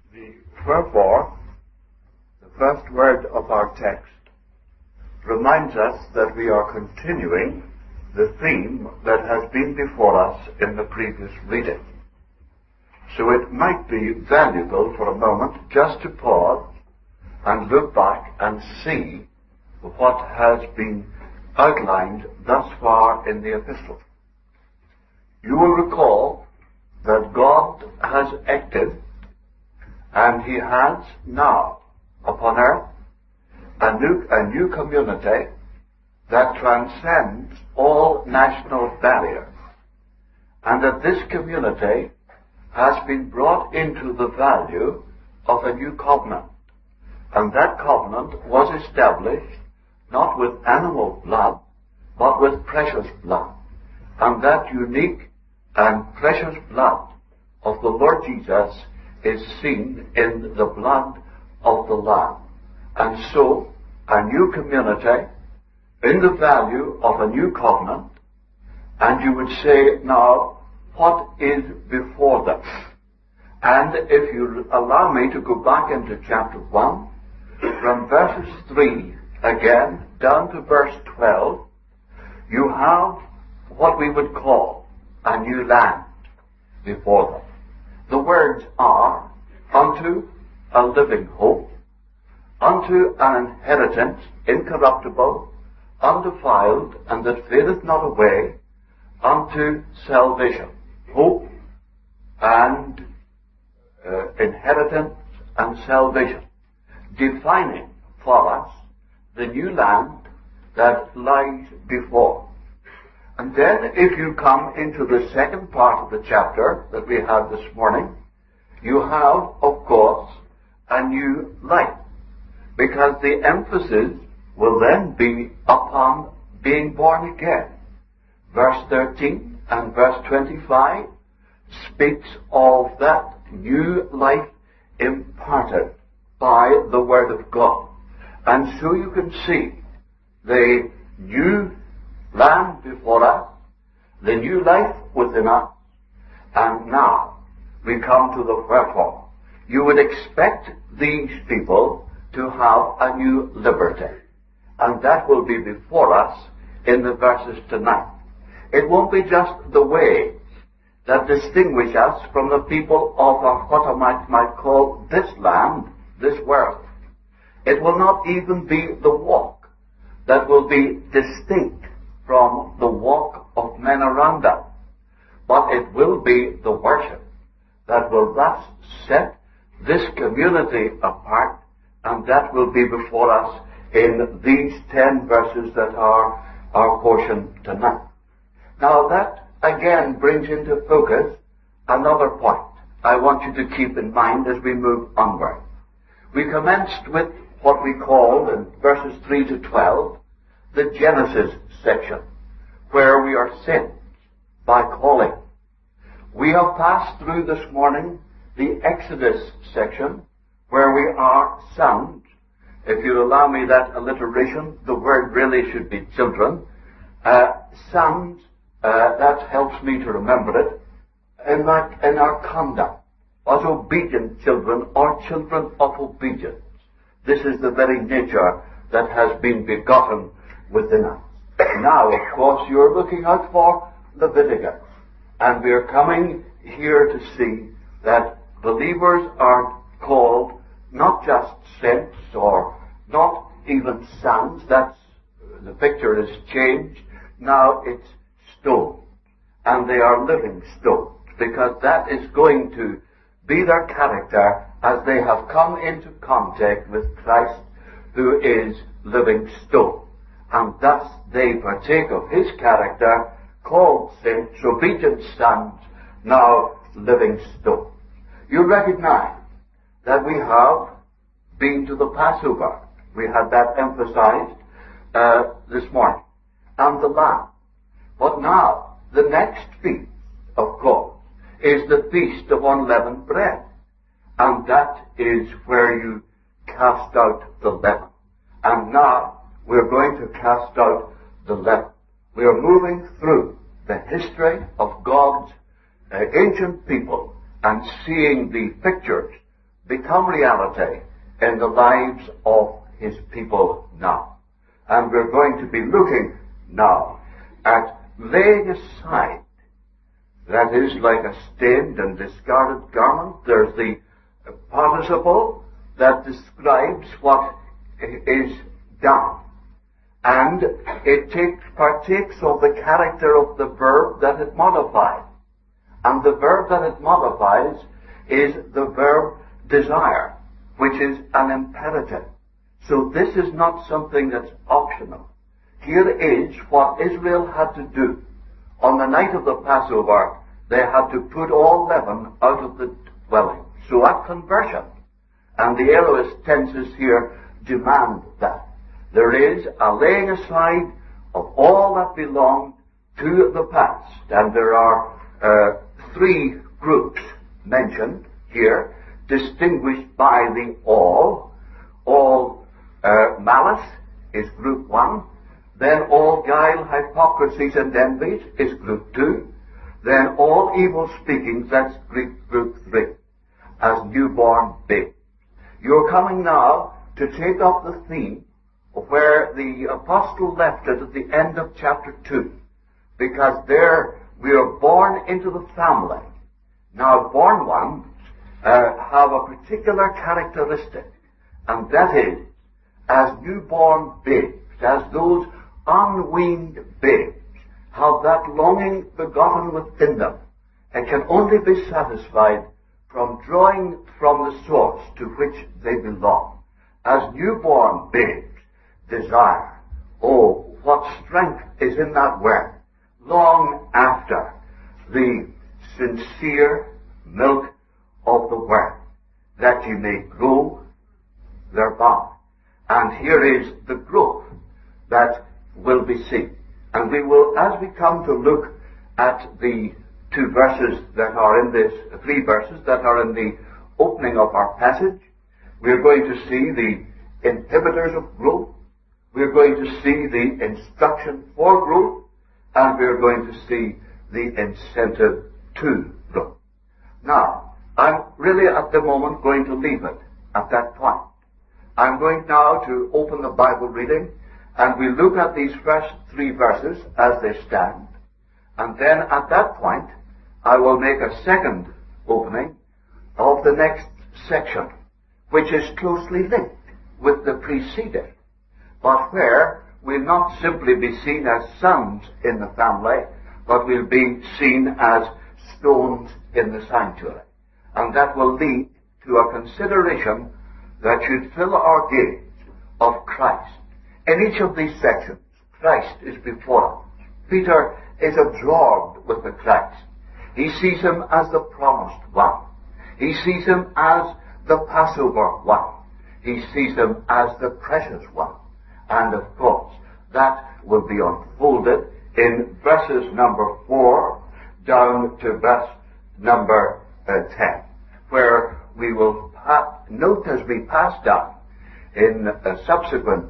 The wherefore, the first word of our text, reminds us that we are continuing the theme that has been before us in the previous reading. So it might be valuable for a moment just to pause and look back and see what has been outlined thus far in the epistle. You will recall that God has acted, and He has now upon earth a new community that transcends all national barriers, and that this community has been brought into the value of a new covenant. And that covenant was established not with animal blood, but with precious blood. And that unique and precious blood of the Lord Jesus is seen in the blood of the Lamb. And so, a new community in the value of a new covenant, and you would say, now, what is before them? And if you allow me to go back into chapter 1, from verses 3 again down to verse 12, you have what we would call a new land before them. The words are, unto a living hope, unto an inheritance incorruptible, undefiled, and that fadeth not away, unto salvation. Hope and inheritance and salvation, defining for us the new land that lies before. And then if you come into the second part of the chapter that we have this morning, you have, of course, a new life, because the emphasis will then be upon being born again. Verse 13 and verse 25 speaks of that new life imparted by the Word of God. And so you can see the new land before us, the new life within us, and now we come to the wherefore. You would expect these people to have a new liberty, and that will be before us in the verses tonight. It won't be just the way that distinguish us from the people of what I might call this land, this world. It will not even be the walk that will be distinct from the walk of men around us, but it will be the worship that will thus set this community apart, and that will be before us in these 10 verses that are our portion tonight. Now that again brings into focus another point I want you to keep in mind as we move onward. We commenced with what we called in verses 3 to 12 the Genesis section, where we are sent by calling. We have passed through this morning the Exodus section, where we are sons. If you allow me that alliteration, the word really should be children. Sons, that helps me to remember it, in our conduct, as obedient children or children of obedience. This is the very nature that has been begotten within us. Now, of course, you're looking out for Leviticus, and we're coming here to see that believers are called not just saints or not even sons. That's, the picture is changed. Now it's stones, and they are living stones, because that is going to be their character as they have come into contact with Christ, who is living stone. And thus they partake of His character, called saints, obedient sons, now living stones. You recognize that we have been to the Passover. We had that emphasized this morning. And the Lamb. But now, the next feast, of course, is the Feast of Unleavened Bread. And that is where you cast out the leaven. And now, we're going to cast out the leaven. We are moving through the history of God's ancient people and seeing the pictures become reality in the lives of his people now. And we're going to be looking now at laying aside, that is, like a stained and discarded garment. There's the participle that describes what is done. And it partakes of the character of the verb that it modifies. And the verb that it modifies is the verb desire, which is an imperative. So this is not something that's optional. Here is what Israel had to do. On the night of the Passover, they had to put all leaven out of the dwelling. So at conversion, and the aorist tenses here demand that. There is a laying aside of all that belonged to the past. And there are three groups mentioned here, distinguished by the all. All malice is group 1. Then all guile, hypocrisies, and envies is group 2. Then all evil speakings, that's group 3, as newborn babes. You're coming now to take up the theme of where the apostle left it at the end of chapter 2. Because there we are born into the family. Now, born ones have a particular characteristic, and that is, as newborn babes, as those unweaned babes, have that longing begotten within them, and can only be satisfied from drawing from the source to which they belong. As newborn babes desire, oh, what strength is in that word, long after the sincere milk of the word, that ye may grow thereby. And here is the growth that will be seen. And we will, as we come to look at the three verses that are in the opening of our passage, we're going to see the inhibitors of growth, we're going to see the instruction for growth, and we're going to see the incentive to growth. Now, I'm really at the moment going to leave it at that point. I'm going now to open the Bible reading, and we look at these first 3 verses as they stand. And then at that point, I will make a second opening of the next section, which is closely linked with the preceding, but where we'll not simply be seen as sons in the family, but we'll be seen as stones in the sanctuary. And that will lead to a consideration that should fill our gaze of Christ. In each of these sections, Christ is before us. Peter is absorbed with the Christ. He sees him as the promised one. He sees him as the Passover one. He sees him as the precious one. And of course, that will be unfolded in verses number 4 down to verse number 10, where we will note as we pass down in a subsequent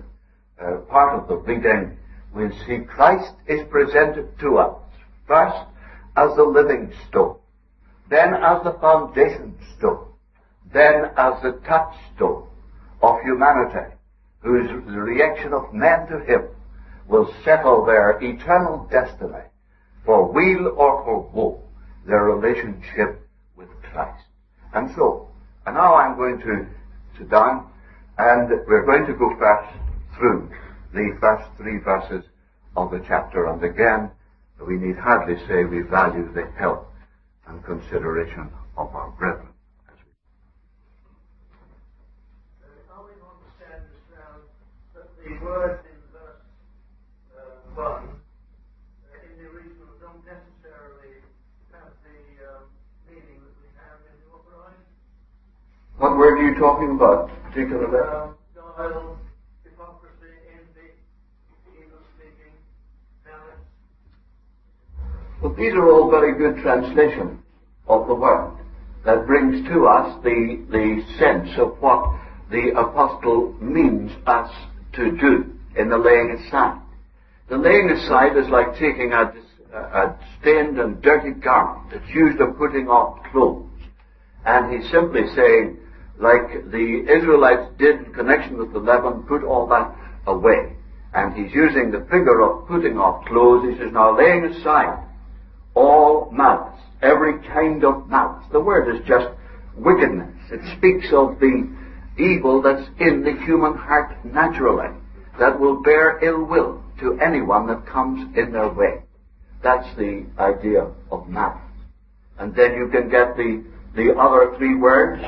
part of the reading, we'll see Christ is presented to us first as the living stone, then as the foundation stone, then as the touchstone of humanity, whose the reaction of men to him will settle their eternal destiny for weal or for woe, their relationship with Christ. And now I'm going to sit down, and we're going to go first through the first 3 verses of the chapter. And again, we need hardly say we value the help and consideration of our brethren. How we understand this now, that the words in verse 1 in the original don't necessarily have the meaning that we have in the authorized? What word are you talking about, particularly? Guile, hypocrisy, envy, evil speaking, malice. Well, these are all very good translations of the word that brings to us the sense of what the apostle means us to do in the laying aside. The laying aside is like taking a stained and dirty garment that's used of putting off clothes. And he's simply saying like the Israelites did in connection with the leaven, put all that away. And he's using the figure of putting off clothes. He says, now laying aside all malice, every kind of malice. The word is just wickedness. It speaks of the evil that's in the human heart naturally, that will bear ill will to anyone that comes in their way. That's the idea of malice. And then you can get the other three words,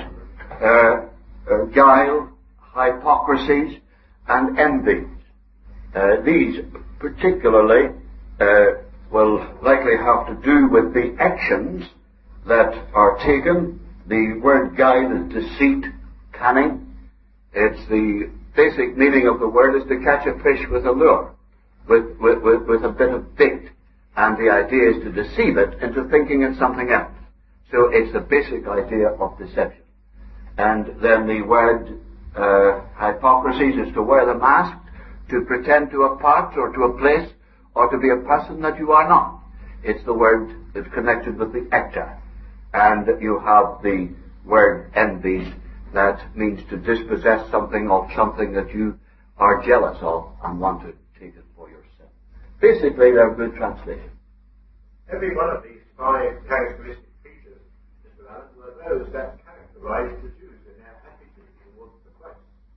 guile, hypocrisies, and envy. These particularly will likely have to do with the actions that are taken. The word guile is deceit, cunning. It's the basic meaning of the word is to catch a fish with a lure, with a bit of bait. And the idea is to deceive it into thinking it's something else. So it's the basic idea of deception. And then the word hypocrisy is to wear the mask, to pretend to a part or to a place or to be a person that you are not. It's the word that's connected with the actor. And you have the word envy, that means to dispossess something of something that you are jealous of and want to take it for yourself. Basically, they're good translations. Every one of these five characteristic features, Mr. Allen, were those that characterized the Jews in their attitude towards the Christ.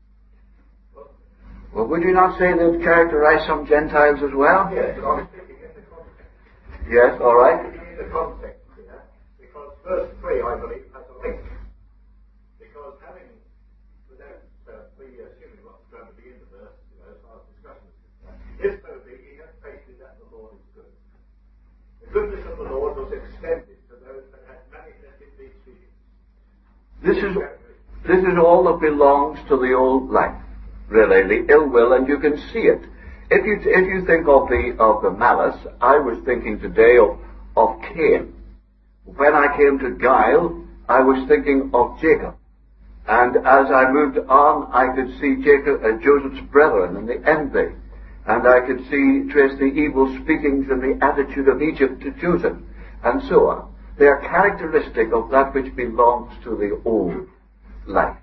Well, would you not say they'd characterize some Gentiles as well? Yes, but I'm thinking in the context. Yes, all right. In the context here, because verse 3, I believe, has a link. Because having, without we assuming what's going to be in the verse, as far as discussion is concerned, if so be he has tasted that the Lord is good. The goodness of the Lord was extended to those that had manifested these feelings. This is all that belongs to the old life, really, the ill will, and you can see it. If you think of the malice, I was thinking today of Cain. When I came to guile, I was thinking of Jacob. And as I moved on, I could see Joseph's brethren and the envy. And I could trace the evil speakings and the attitude of Egypt to Joseph, and so on. They are characteristic of that which belongs to the old life.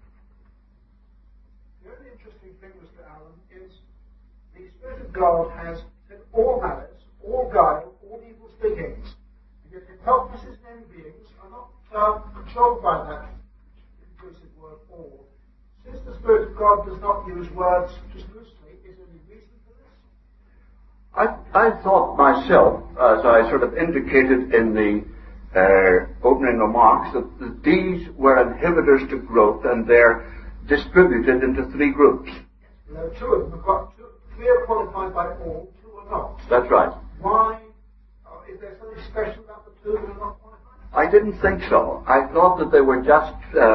The only interesting thing, Mr. Allen, is the Spirit of God has said all malice, all guile, all evil speakings. And yet hypocrisies and envyings are not controlled by that inclusive word all. Since the Spirit of God does not use words just loosely, is there any reason for this? I thought myself, as I sort of indicated in the opening remarks, that these were inhibitors to growth, and they're distributed into three groups. There are two of them. We've got two. Three are qualified by all, two are not. That's right. Why? Is there something special about the two that are not qualified? I didn't think so. I thought that they were just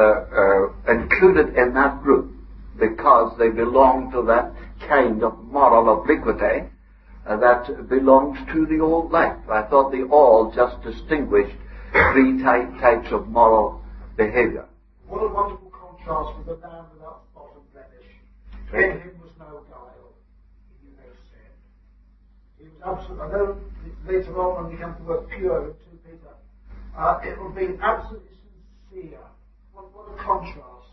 included in that group because they belong to that kind of moral obliquity that belongs to the old life. I thought they all just distinguished three types of moral behavior. What a wonderful contrast with the man without spot and blemish. In him was no guile. He knew no sin. He was absolute. I know later on when we come to the word pure in 2 Peter, it will be absolutely sincere. What a contrast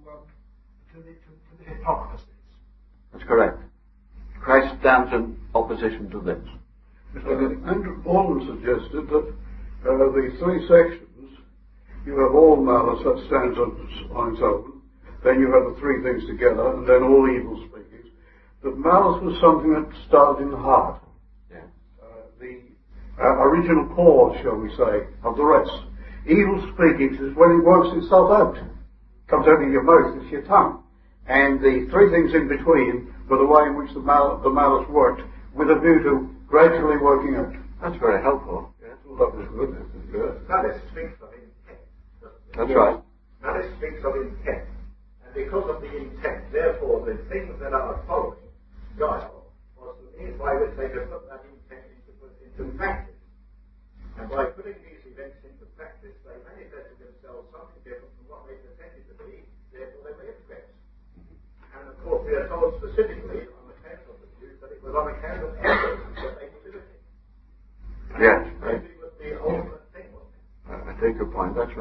to the hypocrisies. That's correct. Christ stands in opposition to this. Andrew Baldwin suggested that the three sections, you have all malice, that stands on its own, then you have the three things together, and then all evil speakings. That malice was something that started in the heart. Yeah. The original cause, shall we say, of the rest. Evil speakings is when it works itself out. Comes out of your mouth, it's your tongue. And the three things in between were the way in which the malice worked, with a view to gradually working out. That's very helpful. Yes, well, that was good. That was good. Malice speaks of intent. That's right. Malice speaks of intent. And because of the intent, therefore, the things that are following guile was the means by which they could put that intent into practice. And by putting these events into practice, they manifested themselves something different from what they pretended to be, therefore they were hypocrites. And of course, we are told specifically on account of the Jews that it was on account of evidence that they were doing it. Yes. Maybe it was the ultimate thing, wasn't it? I take your point. That's right.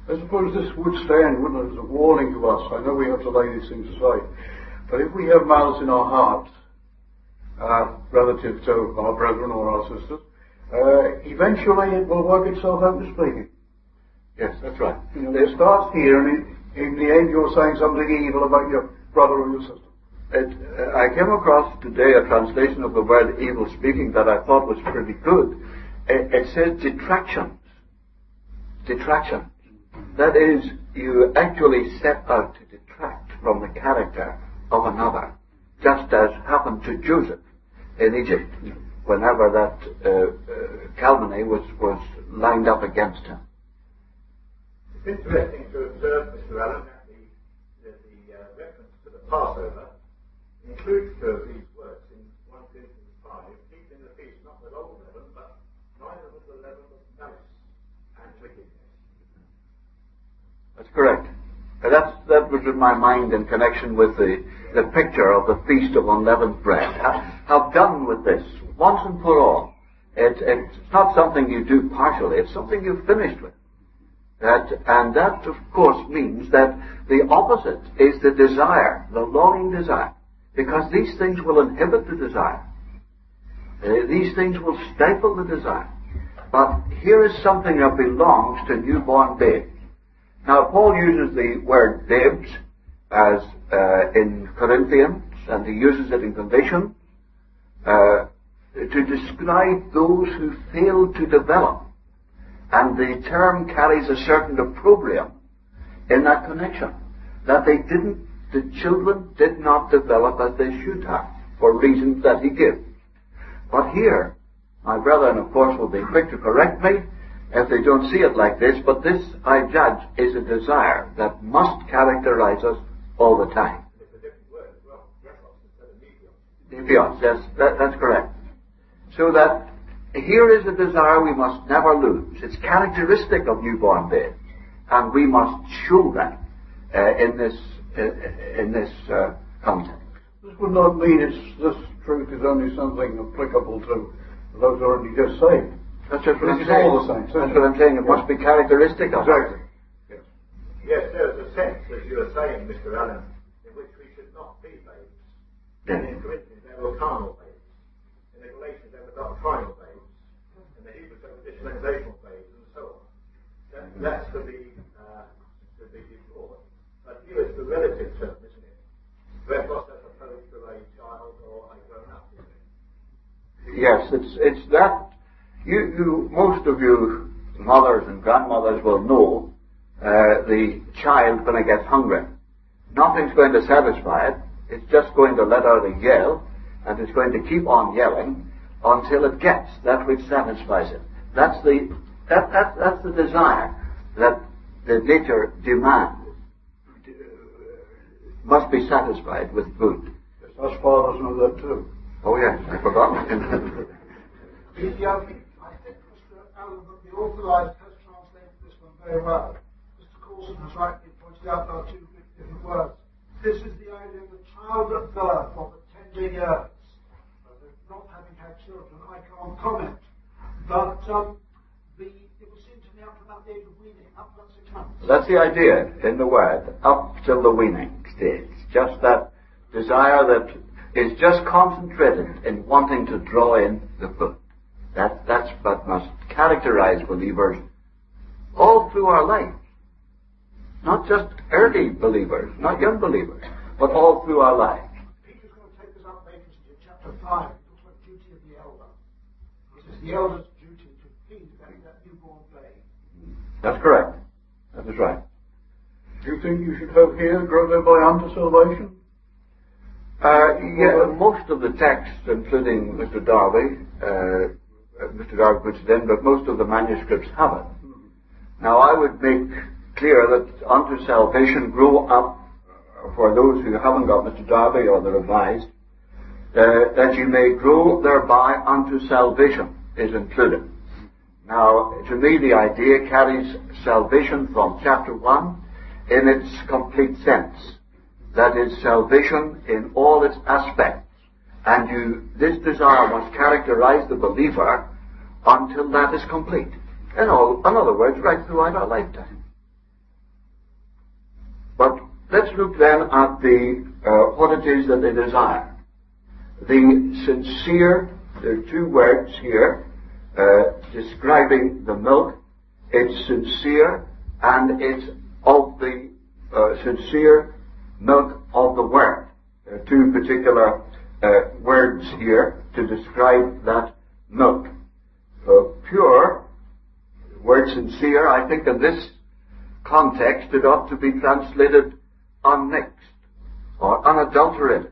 I suppose this would stand, wouldn't it, as a warning to us. I know we have to lay these things aside. But if we have malice in our hearts, relative to our brethren or our sisters, eventually it will work itself out to speaking. Yes, that's right. You know, it starts here, and in the end you're saying something evil about your brother or your sister. I came across today a translation of the word evil speaking that I thought was pretty good. It says detractions. Detraction. That is, you actually set out to detract from the character of another, just as happened to Joseph in Egypt, whenever that calumny was lined up against him. It's interesting to observe, Mr. Allen, that the reference to the Passover includes two of these words in 1 Corinthians 5, keeping the feast not with old leaven, but neither with the leaven of malice and wickedness. That's correct. That was in my mind in connection with the picture of the Feast of Unleavened Bread. Have done with this once and for all. It's not something you do partially. It's something you've finished with. And that, of course, means that the opposite is the desire, the longing desire. Because these things will inhibit the desire. These things will stifle the desire. But here is something that belongs to newborn babes. Now, Paul uses the word babes as in Corinthians, and he uses it in Galatians, to describe those who fail to develop. And the term carries a certain opprobrium in that connection. That the children did not develop as they should have, for reasons that he gives. But here, my brethren, of course, will be quick to correct me if they don't see it like this, but this, I judge, is a desire that must characterize us all the time. It's a different word as well, instead of Nepios, yes, that's correct. So that here is a desire we must never lose. It's characteristic of newborn babes, and we must show that in this context. This would not mean this truth is only something applicable to those already just saved. That's just what I'm It's saying. all the same. That's what I'm saying. It must be characteristic of Exactly. us. Yes, there's a sense, as you are saying, Mr. Allen, in which we should not be babes. Yes. In Corinthians, they were carnal babes. In the Galatians, they were doctrinal babes. In the Hebrews, they were dispensational babes, and so on. That's to be deplored. But here it's the relative term, isn't it? Brephos as opposed to a child or a grown-up. Yes, it's that. Most of you mothers and grandmothers will know the child when it gets hungry. Nothing's going to satisfy it. It's just going to let out a yell, and it's going to keep on yelling until it gets that which satisfies it. That's the desire that the nature demands must be satisfied with food. Yes, us fathers know that too. Oh yes, I forgot. I think, Mr. Allen, that the authorised has translated this one very well. Mr. Coulson has rightly pointed out there are two different words. This is the idea of the child at birth or the tender years. Not having had children, I can't comment. But it would seem to me up to about the age of weaning, up to about 6 months. That's the idea in the word, up till the weaning stage. Just that desire that is just concentrated in wanting to draw in the food. That's what must characterize believers all through our lives. Not just early believers, not young believers, but all through our lives. Peter's going to take this up later in chapter 5. He talks about the duty of the elder. It is the elder's duty to feed that newborn babe. That's correct. That is right. Do you think you should have here, grow thereby unto salvation? Yeah, most of the texts, including Mr. Darby puts it in, but most of the manuscripts have it. Now, I would make clear that unto salvation grow up, for those who haven't got Mr. Darby or the Revised, that you may grow thereby unto salvation is included. Now, to me, the idea carries salvation from chapter 1 in its complete sense. That is salvation in all its aspects. And this desire must characterize the believer until that is complete. In other words, right throughout our lifetime. let's look then at what it is that they desire. The sincere, there are two words here describing the milk. It's sincere, and it's of the sincere milk of the Word. There are two particular words here to describe that milk. Pure, word sincere, I think in this context it ought to be translated unmixed or unadulterated.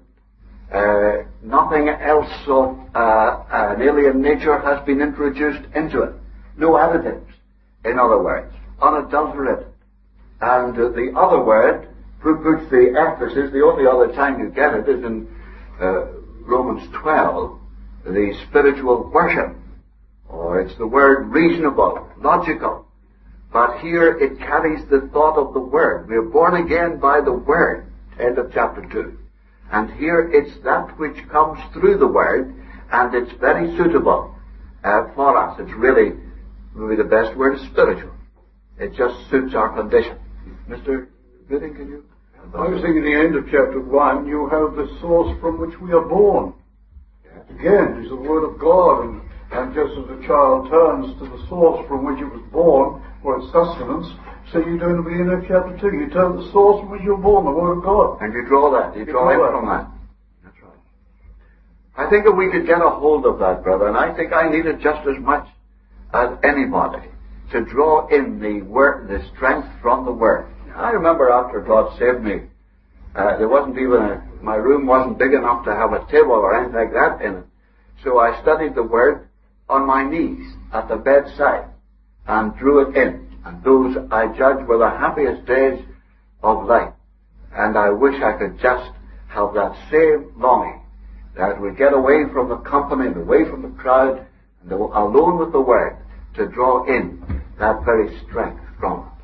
Nothing else of an alien nature has been introduced into it. No additives, in other words, unadulterated. And the other word, puts the emphasis, the only other time you get it is in Romans 12, the spiritual worship. Or it's the word reasonable, logical. But here it carries the thought of the Word. We are born again by the Word, end of chapter 2. And here it's that which comes through the Word, and it's very suitable for us. It's really the best word is spiritual. It just suits our condition. Mr. Gooding, can you? I was thinking at the end of chapter 1, you have the source from which we are born. Again, it's the Word of God, and just as a child turns to the source from which it was born for its sustenance, so you do in the beginning of chapter 2. You turn to the source from which you were born, the Word of God. And you draw that. You draw in from that. That's right. I think that we could get a hold of that, brother, and I think I need it just as much as anybody to draw in the Word, the strength from the Word. I remember after God saved me, there wasn't even my room wasn't big enough to have a table or anything like that in it. So I studied the Word on my knees at the bedside and drew it in. And those, I judge, were the happiest days of life. And I wish I could just have that same longing, that we get away from the company and away from the crowd and alone with the Word to draw in that very strength from it.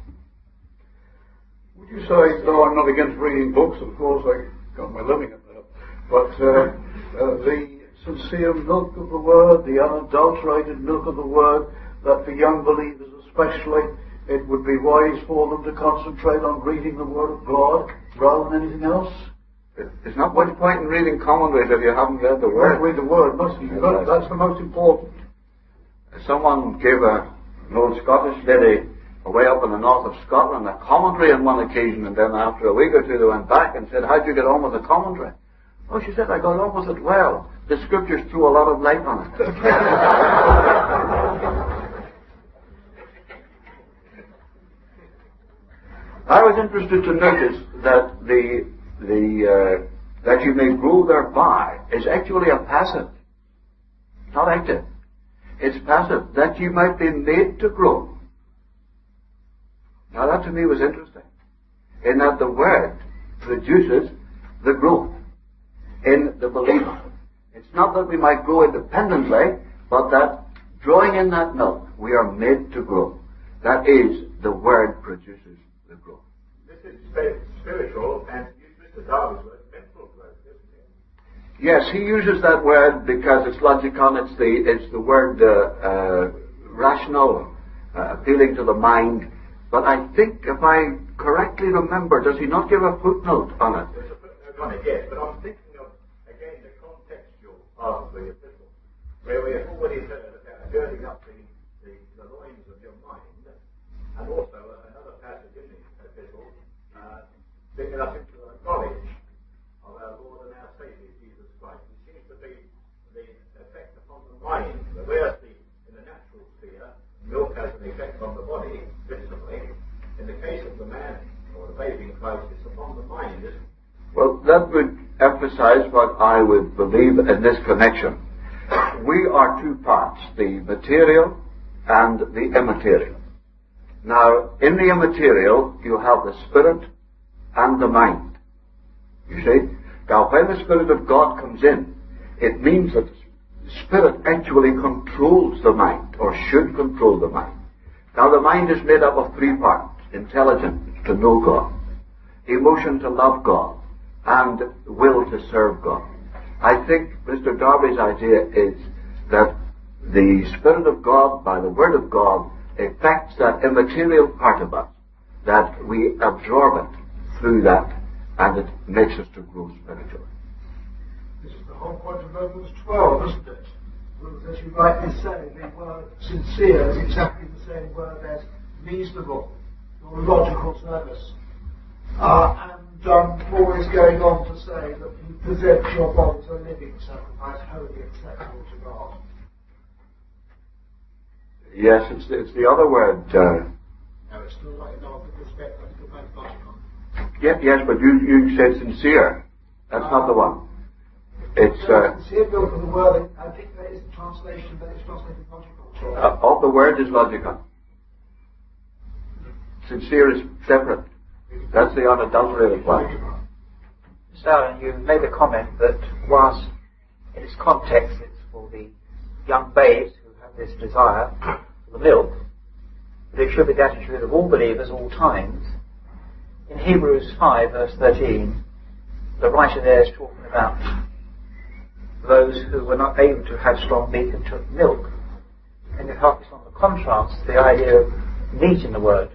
Would you say, though I'm not against reading books, of course, I got my living at that, but the sincere milk of the Word, the unadulterated milk of the Word, that for young believers especially, it would be wise for them to concentrate on reading the Word of God rather than anything else? There's not much point in reading commentaries if you haven't read the Word. Read the Word, must you? That's the most important. Someone gave an old Scottish lady away up in the north of Scotland a commentary on one occasion, and then after a week or two they went back and said, "How'd you get on with the commentary?" "Oh," she said, "I got on with it well. The Scriptures threw a lot of light on it." I was interested to notice that that you may grow thereby is actually a passive, not active. It's passive, that you might be made to grow. Now that to me was interesting, in that the Word produces the growth in the believer. It's not that we might grow independently, but that drawing in that milk, we are made to grow. That is, the Word produces the growth. This is spiritual, and Mr. Darby's word, mental growth, isn't it? Yes, he uses that word because it's logicon. It's the word rational, appealing to the mind. But I think, if I correctly remember, does he not give a footnote on it? There's a footnote on it, yes, but I'm thinking of, again, the contextual part of the epistle, where we have already heard about girding up the loins of your mind, and also another passage in the epistle, bringing us into the knowledge of our Lord and our Saviour, Jesus Christ. It seems to be the effect upon the mind, whereas in the natural sphere, milk has an effect on the body, visibly. In the case of the man or the baby in Christ, it's upon the mind, isn't it? Well, that would emphasize what I would believe in this connection. We are two parts, the material and the immaterial. Now, in the immaterial, you have the spirit and the mind. You see? Now, when the Spirit of God comes in, it means that the Spirit actually controls the mind, or should control the mind. Now, the mind is made up of three parts: intelligence to know God, emotion to love God, and will to serve God. I think Mr. Darby's idea is that the Spirit of God, by the Word of God, affects that immaterial part of us, that we absorb it through that and it makes us to grow spiritually. This is the whole point of Romans 12, isn't it? Well, as you rightly say, the word sincere is exactly the same word as reasonable or logical service. And Paul is going on to say that you present your body to a living sacrifice, holy, acceptable to God. Yes, it's the other word. No, it's still like no, with respect, that's still like logical. Yes, but you said sincere. That's not the one. It's sincere built from the word. I think that is the translation, but it's translated logical. of the word is logical. Sincere is separate. That's the unadulterated one. So you made a comment that whilst in its context it's for the young babes who have this desire for the milk, but it should be the attitude of all believers all times. In Hebrews 5 verse 13, the writer there is talking about those who were not able to have strong meat and took milk. And you focus on the contrast, the idea of meat in the word.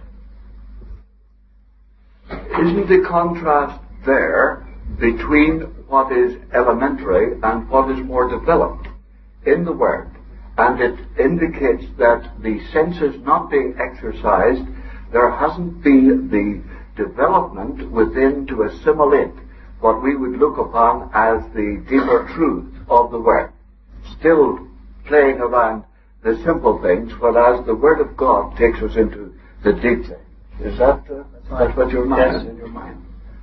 Isn't the contrast there between what is elementary and what is more developed in the Word? And it indicates that the senses not being exercised, there hasn't been the development within to assimilate what we would look upon as the deeper truth of the Word. Still playing around the simple things, whereas the Word of God takes us into the deep things. Is that that's what your mind is in your mind?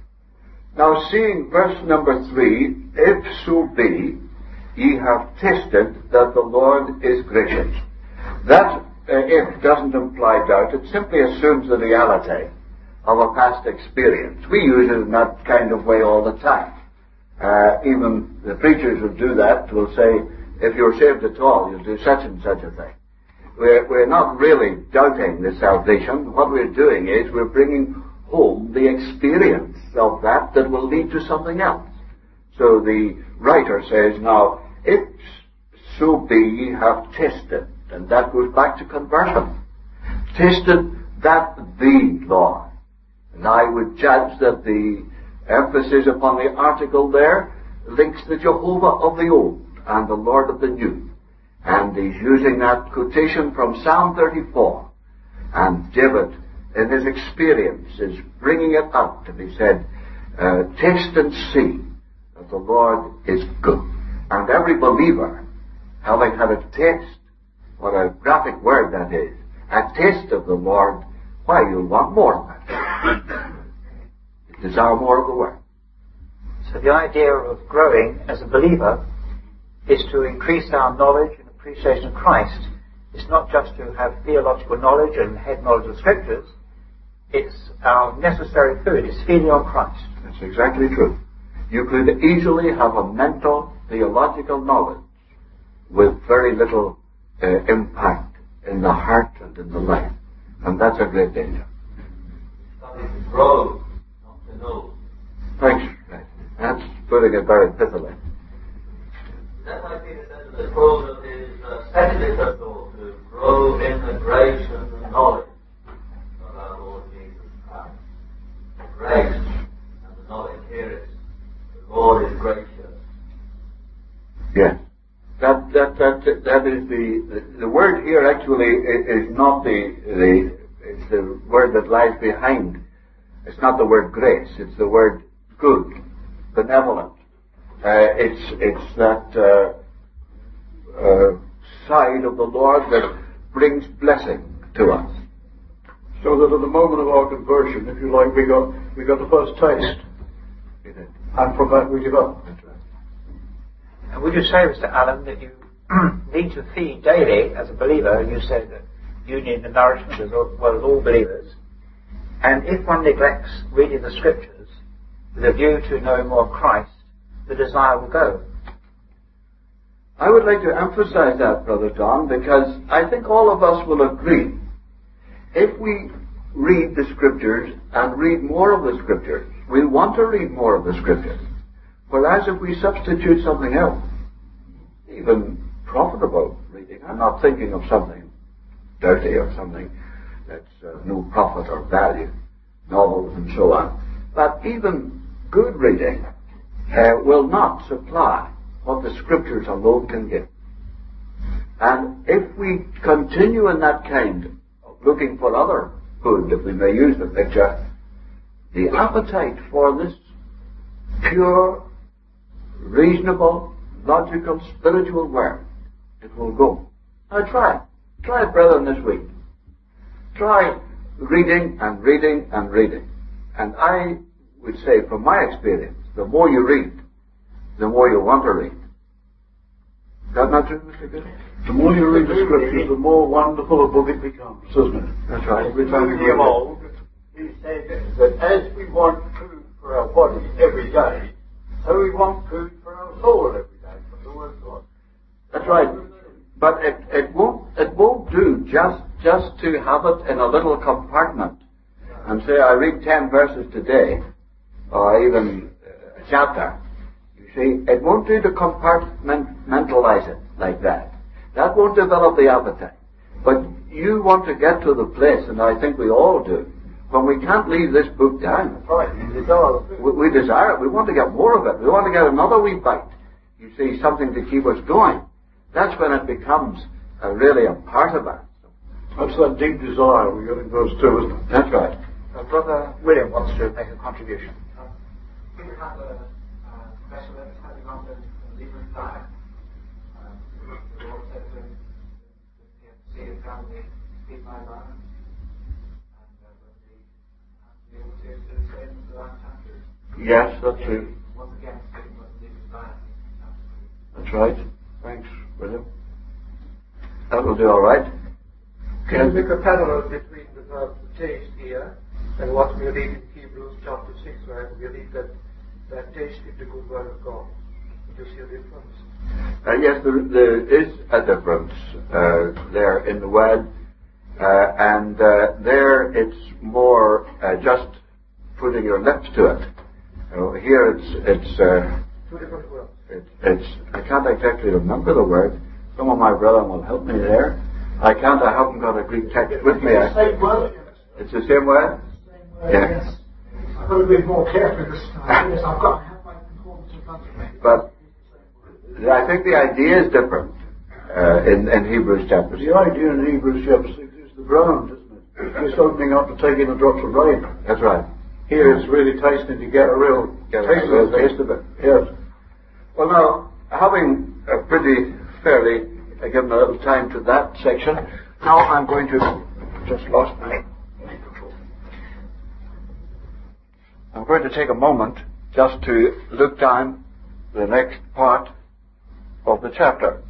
Now, seeing verse number 3, if so be ye have tested that the Lord is gracious. That if doesn't imply doubt, it simply assumes the reality of a past experience. We use it in that kind of way all the time. Even the preachers who do that will say, if you're saved at all, you'll do such and such a thing. We're not really doubting the salvation. What we're doing is we're bringing home the experience of that will lead to something else. So the writer says, now, if so be ye have tested, and that goes back to conversion, tested that the Lord. And I would judge that the emphasis upon the article there links the Jehovah of the Old and the Lord of the New. And he's using that quotation from Psalm 34. And David, in his experience, is bringing it out to be said, taste and see that the Lord is good. And every believer, having had a taste, what a graphic word that is, a taste of the Lord, why, you'll want more of that. You desire more of the Word. So the idea of growing as a believer is to increase our knowledge and appreciation of Christ. It's not just to have theological knowledge and head knowledge of Scriptures. It's our necessary food. It's feeding on Christ. That's exactly true. You could easily have a mental, theological knowledge with very little impact in the heart and in the life. And that's a great danger. Study to grow, not to know. Thanks. That's putting it very pithily. That might be the sense of the quote of his second epistle, to grow in the grace and the knowledge of our Lord Jesus Christ. The grace and the knowledge here is the Lord is gracious. Yes. That is the word here actually is not it's the word that lies behind. It's not the word grace. It's the word good, benevolent. It's that side of the Lord that brings blessing to us. So that at the moment of our conversion, if you like, we got the first taste. And from that we give up. And would you say, Mr. Allen, that you need to feed daily as a believer? You said that you need the nourishment as well as all believers. And if one neglects reading the Scriptures with a view to knowing more of Christ, the desire will go. I would like to emphasize that, Brother John, because I think all of us will agree. If we read the Scriptures and read more of the Scriptures, we want to read more of the Scriptures. Whereas if we substitute something else, even profitable reading, I'm not thinking of something dirty or something that's no profit or value, novels and so on, but even good reading will not supply what the Scriptures alone can give. And if we continue in that kind of looking for other food, if we may use the picture, the appetite for this pure, reasonable, logical, spiritual word, it will go. Now try it. Try it, brethren, this week. Try reading and reading and reading. And I would say, from my experience, the more you read, the more you want to read. Is that not true, Mr. Good? The more you read the Scriptures, the more wonderful a book it becomes, doesn't it? That's right. Every time you read it. He said that as we want food for our body every day, so we want food for our soul every day from the Word of God. That's right. But it won't do just to have it in a little compartment and say, I read 10 verses today, or even a chapter. You see, it won't do to compartmentalize it like that. That won't develop the appetite. But you want to get to the place, and I think we all do, when we can't leave this book down. We desire it. We want to get more of it. We want to get another wee bite. You see, something to keep us going. That's when it becomes really a part of us. That's that deep desire we got in verse 2, isn't it? That's right. Brother William wants to make a contribution. We have a special having on the Libra flag. The Lord said to him, you have to see it from the speak my mind. And the able to do the same for the last chapter. Yes, that's true. Once again, speaking about the Libra flag. That's right. Thanks, William. That will do all right. Can you make a parallel between the verb taste here and what we read in Hebrews chapter 6, where we read that taste is the good word of God? Do you see a difference? Yes, there is a difference there in the word, and there it's more just putting your lips to it. Here it's two different words. I can't exactly remember the word. Some of my brethren will help me there. I haven't got a Greek text with me. It's the same word. It's the same word? Yes. I've got to be more careful this time. Yes, I have my concordance in front of me. But I think the idea is different in Hebrews chapter 6. The idea in Hebrews chapter 6 is the ground, isn't it? It's opening up to take in the drops of rain. That's right. Here it's really tasting to get a real taste of it. Yes. Well, now, having pretty fairly given a little time to that section, now I'm going to just lost my microphone. I'm going to take a moment just to look down the next part of the chapter.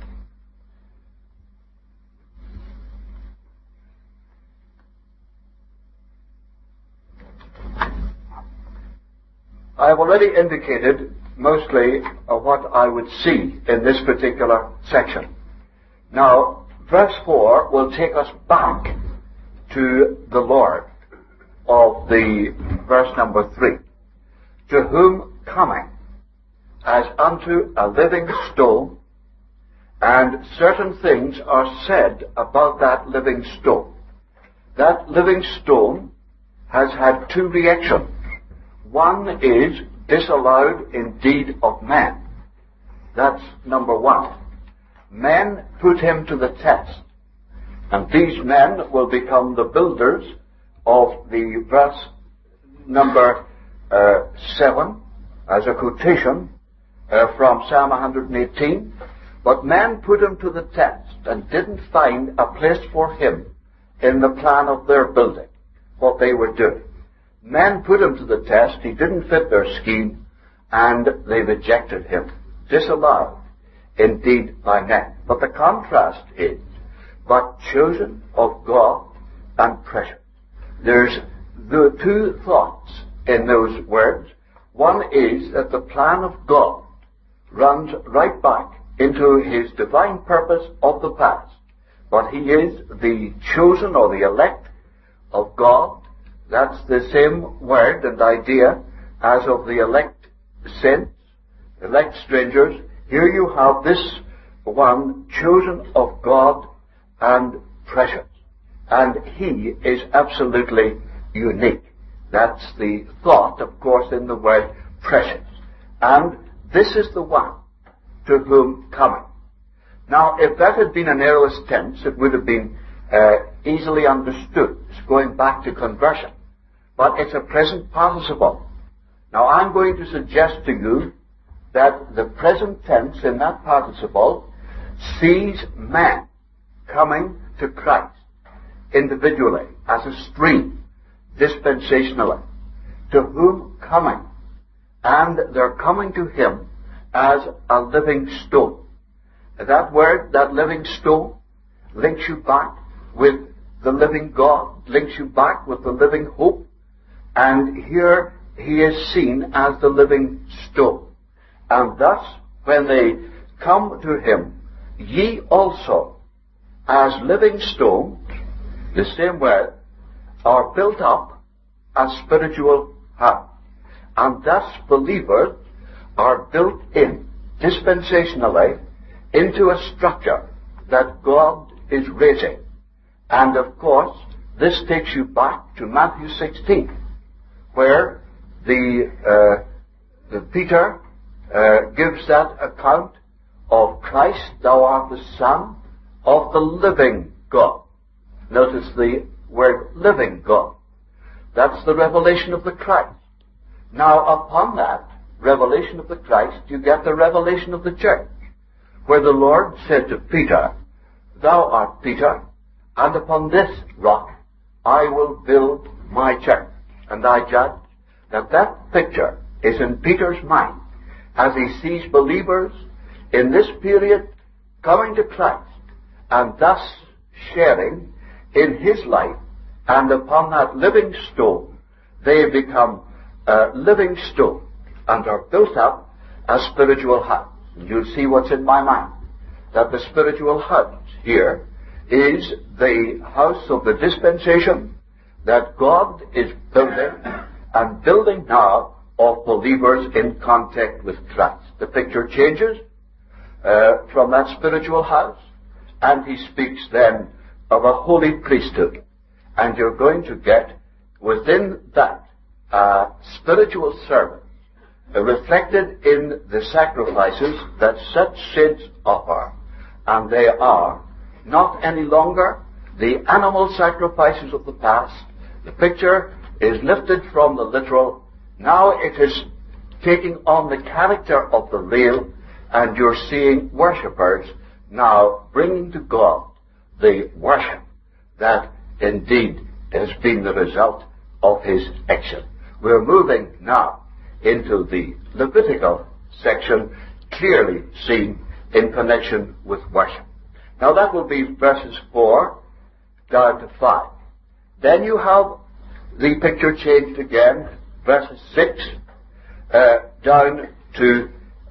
I have already indicated mostly what I would see in this particular section. Now, verse 4 will take us back to the Lord of the verse number 3. To whom coming as unto a living stone, and certain things are said about that living stone. That living stone has had two reactions. One is disallowed indeed of men. That's number one. Men put him to the test. And these men will become the builders of the verse number 7 as a quotation from Psalm 118. But men put him to the test and didn't find a place for him in the plan of their building, what they were doing. Men put him to the test, he didn't fit their scheme, and they rejected him, disallowed indeed by men. But the contrast is, but chosen of God and precious. There's the two thoughts in those words. One is that the plan of God runs right back into his divine purpose of the past. But he is the chosen or the elect of God. That's the same word and idea as of the elect saints, elect strangers. Here you have this one chosen of God and precious. And he is absolutely unique. That's the thought, of course, in the word precious. And this is the one to whom coming. Now, if that had been an aorist tense, it would have been easily understood. It's going back to conversion. But it's a present participle. Now, I'm going to suggest to you that the present tense in that participle sees man coming to Christ individually, as a stream, dispensationally, to whom coming. And they're coming to him as a living stone. That word, that living stone, links you back with the living God, links you back with the living hope. And here he is seen as the living stone. And thus, when they come to him, ye also, as living stones, the same word, are built up as spiritual house. And thus believers are built in, dispensationally, into a structure that God is raising. And of course, this takes you back to Matthew 16, where the Peter gives that account of Christ, thou art the Son of the living God. Notice the word living God. That's the revelation of the Christ. Now, upon that revelation of the Christ, you get the revelation of the church, where the Lord said to Peter, thou art Peter, and upon this rock I will build my church. And I judge that that picture is in Peter's mind as he sees believers in this period coming to Christ and thus sharing in his life, and upon that living stone they become living stone and are built up as spiritual house. You'll see what's in my mind, that the spiritual house here is the house of the dispensation that God is building, and building now of believers in contact with Christ. The picture changes from that spiritual house, and he speaks then of a holy priesthood. And you're going to get within that spiritual service reflected in the sacrifices that such saints offer. And they are not any longer the animal sacrifices of the past. The picture is lifted from the literal. Now it is taking on the character of the real, and you're seeing worshippers now bringing to God the worship that indeed has been the result of his action. We're moving now into the Levitical section, clearly seen in connection with worship. Now that will be verses 4 down to 5. Then you have the picture changed again, verses 6 down to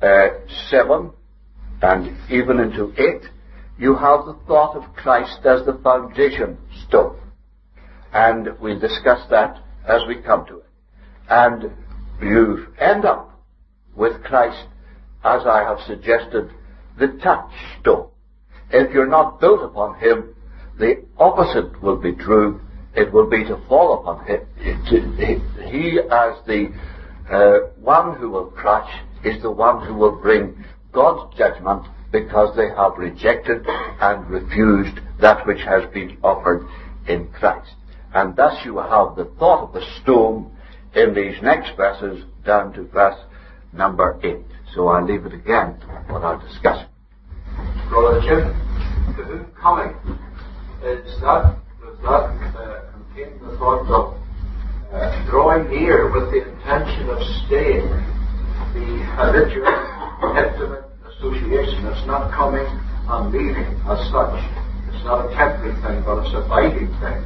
7 and even into 8. You have the thought of Christ as the foundation stone. And we'll discuss that as we come to it. And you end up with Christ, as I have suggested, the touchstone. If you're not built upon him, the opposite will be true. It will be to fall upon him. He, as the one who will crush, is the one who will bring God's judgment, because they have rejected and refused that which has been offered in Christ. And thus you have the thought of the stone in these next verses down to verse number 8. So I'll leave it again for our discussion. Brother Jim, to whom coming is that, does that contain the thought of drawing near with the intention of staying, the habitual, intimate association? It's not coming and leaving as such. It's not a temporary thing, but it's a abiding thing.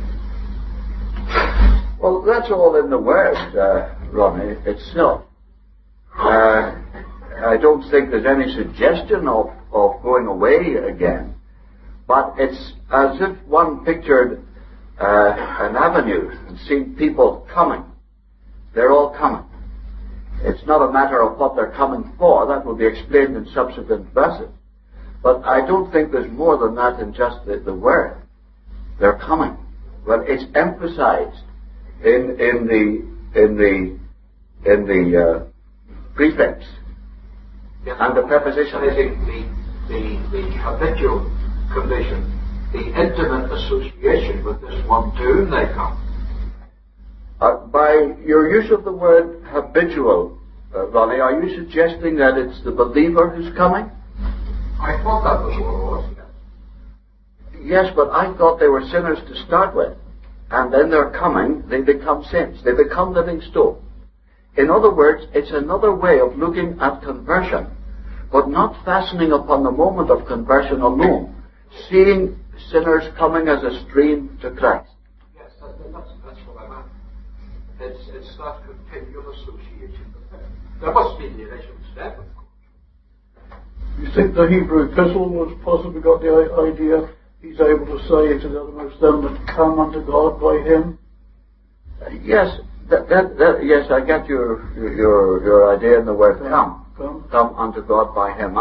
Well, that's all in the word, Ronnie, itself. I don't think there's any suggestion of going away again. But it's as if one pictured an avenue and seen people coming. They're all coming. It's not a matter of what they're coming for. That will be explained in subsequent verses. But I don't think there's more than that in just the word. They're coming. Well, it's emphasized in the prefix. Yes, and the preposition. The habitual condition, the intimate association with this one to whom they come. By your use of the word habitual, Ronnie, are you suggesting that it's the believer who's coming? I thought that was what it was, yes. Yes, but I thought they were sinners to start with. And then they're coming, they become saints. They become living stones. In other words, it's another way of looking at conversion, but not fastening upon the moment of conversion alone. Seeing sinners coming as a stream to Christ. Yes, that's what I meant. It's that continual association with Him. There must be the initial step, of course. You think the Hebrew epistle was possibly got the idea he's able to say to the uttermost them that come unto God by Him? Yes, yes, I get your idea in the word come unto God by Him.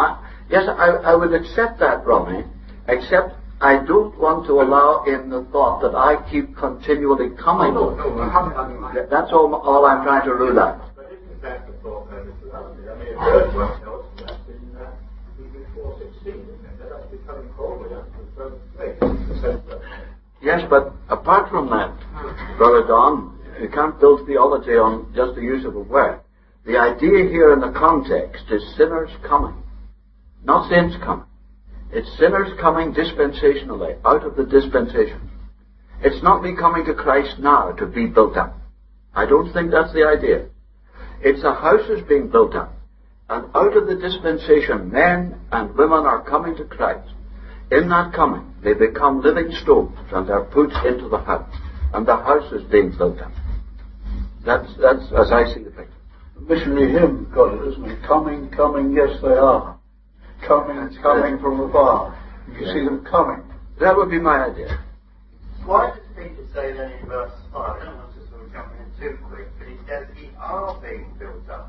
I would accept that, Ronnie, except I don't want to allow in the thought that I keep continually coming. No, that's all I'm trying to rule out. But isn't that the thought, Mr. Lumley? I mean, it goes one else, and that's in Hebrews 4:16, isn't it? That that's becoming cold enough to faith. Yes, but apart from that, Brother Don, you can't build theology on just the use of a word. The idea here in the context is sinners coming, not saints coming. It's sinners coming dispensationally, out of the dispensation. It's not me coming to Christ now to be built up. I don't think that's the idea. It's a house is being built up. And out of the dispensation, men and women are coming to Christ. In that coming, they become living stones and are put into the house. And the house is being built up. That's as I see the picture. The missionary hymn got it, isn't it? Coming, coming, yes they are. Coming from afar. You see them coming. That would be my idea. Why does Peter say then in verse 5, I don't want to sort of jump in too quick, but he says ye are being built up.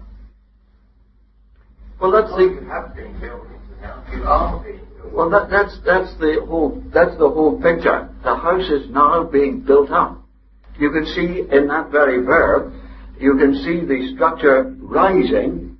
Well, that's You have been built into the house. You are being built up. Well, that's the whole picture. The house is now being built up. You can see in that very verb, you can see the structure rising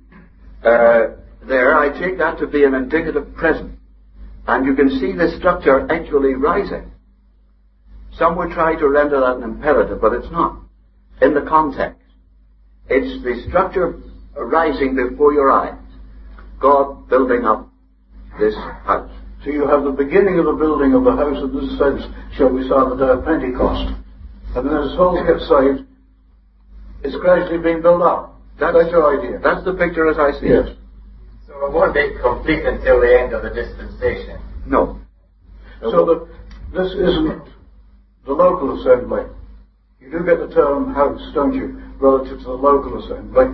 there. I take that to be an indicative present. And you can see the structure actually rising. Some would try to render that an imperative, but it's not. In the context. It's the structure rising before your eyes. God building up this house. So you have the beginning of the building of the house in this sense, shall we say, on the day of Pentecost. And then as souls get saved, it's gradually being built up. That's your idea. That's the picture as I see it. So it won't be complete until the end of the dispensation. No. So this isn't the local assembly. You do get the term house, don't you, relative to the local assembly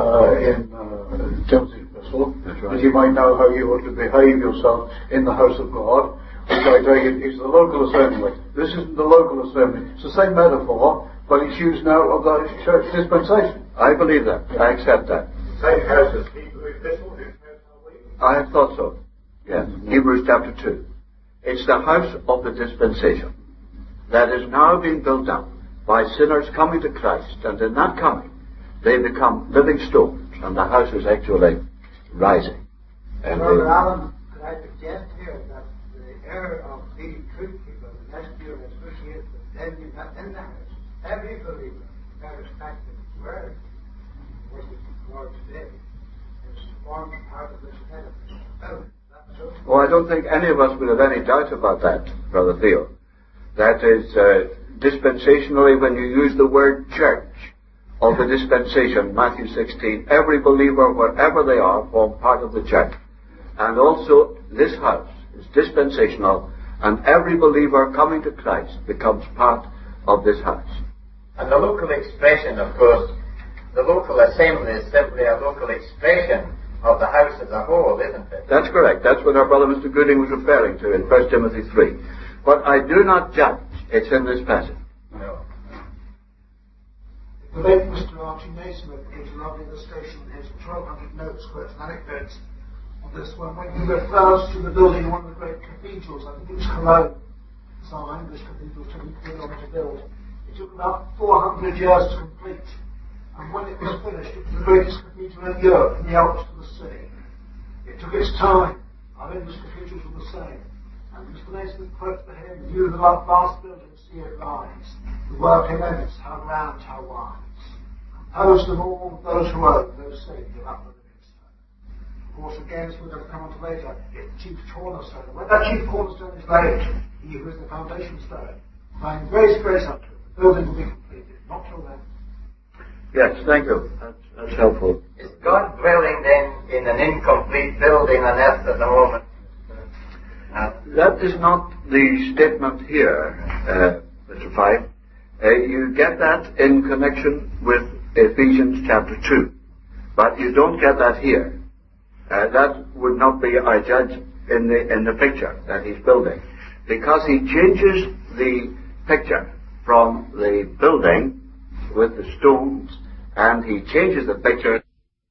in Timothy's epistle. That's right. As you might know how you ought to behave yourself in the house of God, which I take it is the local assembly. This isn't the local assembly. It's the same metaphor, but it's used now of the church dispensation. I believe that. I accept that. Same house as Hebrew epistle, whose house are we? I have thought so. Yes. Hebrews chapter 2. It's the house of the dispensation that is now being built up by sinners coming to Christ, and in that coming they become living stones, and the house is actually rising. And Brother Allen, could I suggest here that the error of being truth people, unless you're associated with them in the house, every believer, irrespective of where it was Lord today, is formed part of this benefit. Well, I don't think any of us would have any doubt about that, Brother Theo. That is, dispensationally, when you use the word church of the dispensation, Matthew 16, every believer, wherever they are, form part of the church. And also, this house is dispensational, and every believer coming to Christ becomes part of this house. And the local expression, of course, the local assembly is simply a local expression of the house as a whole, isn't it? That's correct. That's what our brother Mr. Gooding was referring to in 1 Timothy 3. But I do not judge. It's in this passage. No. The late Mr. Archie Naismith gives a lovely illustration in his 1200 notes, quotes and anecdotes on this one. When he refers to the building of one of the great cathedrals, I think it was Cologne, some English cathedral to build. It took about 400 years to complete. And when it was finished, it was the greatest cathedral in Europe, from the Alps to the sea. It took its time. Our English cathedrals were the same. And Mr. Naismith quotes the hymn, "You the vast buildings see it rise, the work immense, how grand, how wise. Composed of all those who own, those sing, give up the living stone." Of course, again, as we're going to come on to later, it's the chief cornerstone. And when that chief cornerstone is laid, he who is the foundation stone, find grace unto it, the building will be completed. Not till then. Yes, thank you. That's helpful. Is God dwelling then in an incomplete building on earth at the moment? That is not the statement here, Mr. Fife. You get that in connection with Ephesians chapter 2. But you don't get that here. That would not be, I judge, in the picture that he's building. Because he changes the picture from the building with the stones, and he changes the picture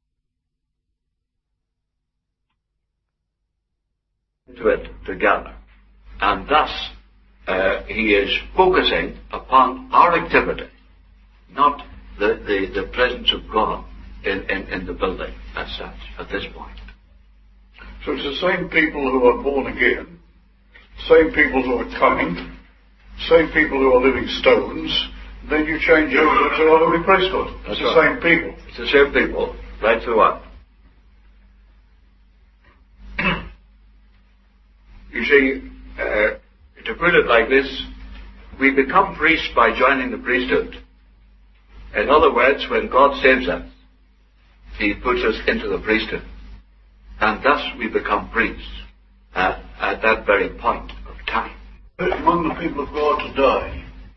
to it together. And thus, he is focusing upon our activity, not the presence of God in the building as such at this point. So it's the same people who are born again, same people who are coming, same people who are living stones. Then you change over to a holy priesthood. It's the same people. It's the same people, right throughout. You see, to put it like this, we become priests by joining the priesthood. In other words, when God saves us, he puts us into the priesthood. And thus we become priests at that very point of time. Among the people of God today,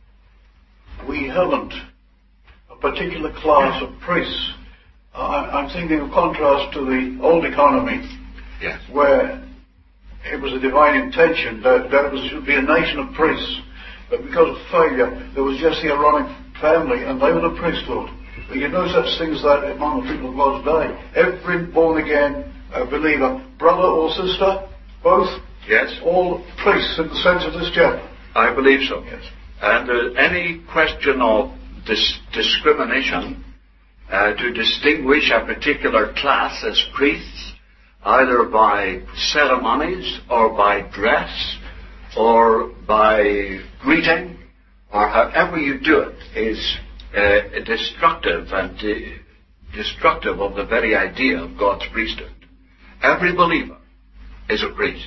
we haven't a particular class of priests. I'm thinking of contrast to the old economy, yes, where it was a divine intention that it should be a nation of priests. But because of failure, there was just the Aaronic family, and they were the priesthood. But you know such things that among the people of God today. Every born-again believer, brother or sister, both, yes, all priests in the sense of this chapter. I believe so. Yes. And any question of discrimination to distinguish a particular class as priests, either by ceremonies or by dress or by greeting or however you do it, is destructive and destructive of the very idea of God's priesthood. Every believer is a priest,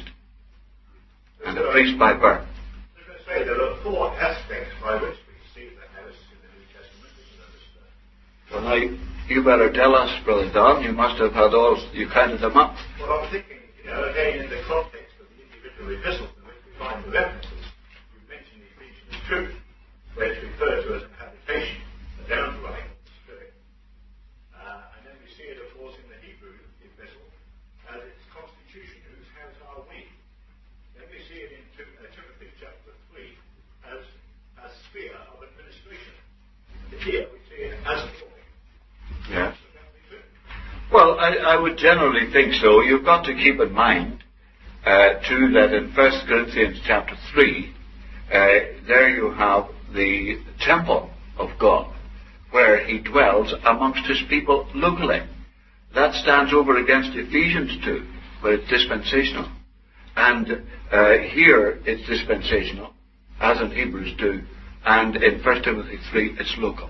and a priest by birth. Say there are four aspects by which we see the house in the New Testament. Well, now, you better tell us, Brother Don. You must have had all, you counted them up. Well, I'm thinking, again, in the context of the individual epistles in which we find the references, you mentioned Ephesians 2, where it's referred to as an habitation, a downdwelling of the Spirit. And then we see it, of course, in the Hebrew epistle as its constitution, whose house are we? Then we see it in Timothy chapter 3 as a sphere of administration. Here we see it as a building. Yeah. Well, I would generally think so. You've got to keep in mind, too, that in 1 Corinthians chapter 3, there you have the temple of God, where he dwells amongst his people locally. That stands over against Ephesians 2, where it's dispensational. And here it's dispensational, as in Hebrews 2, and in 1 Timothy 3 it's local.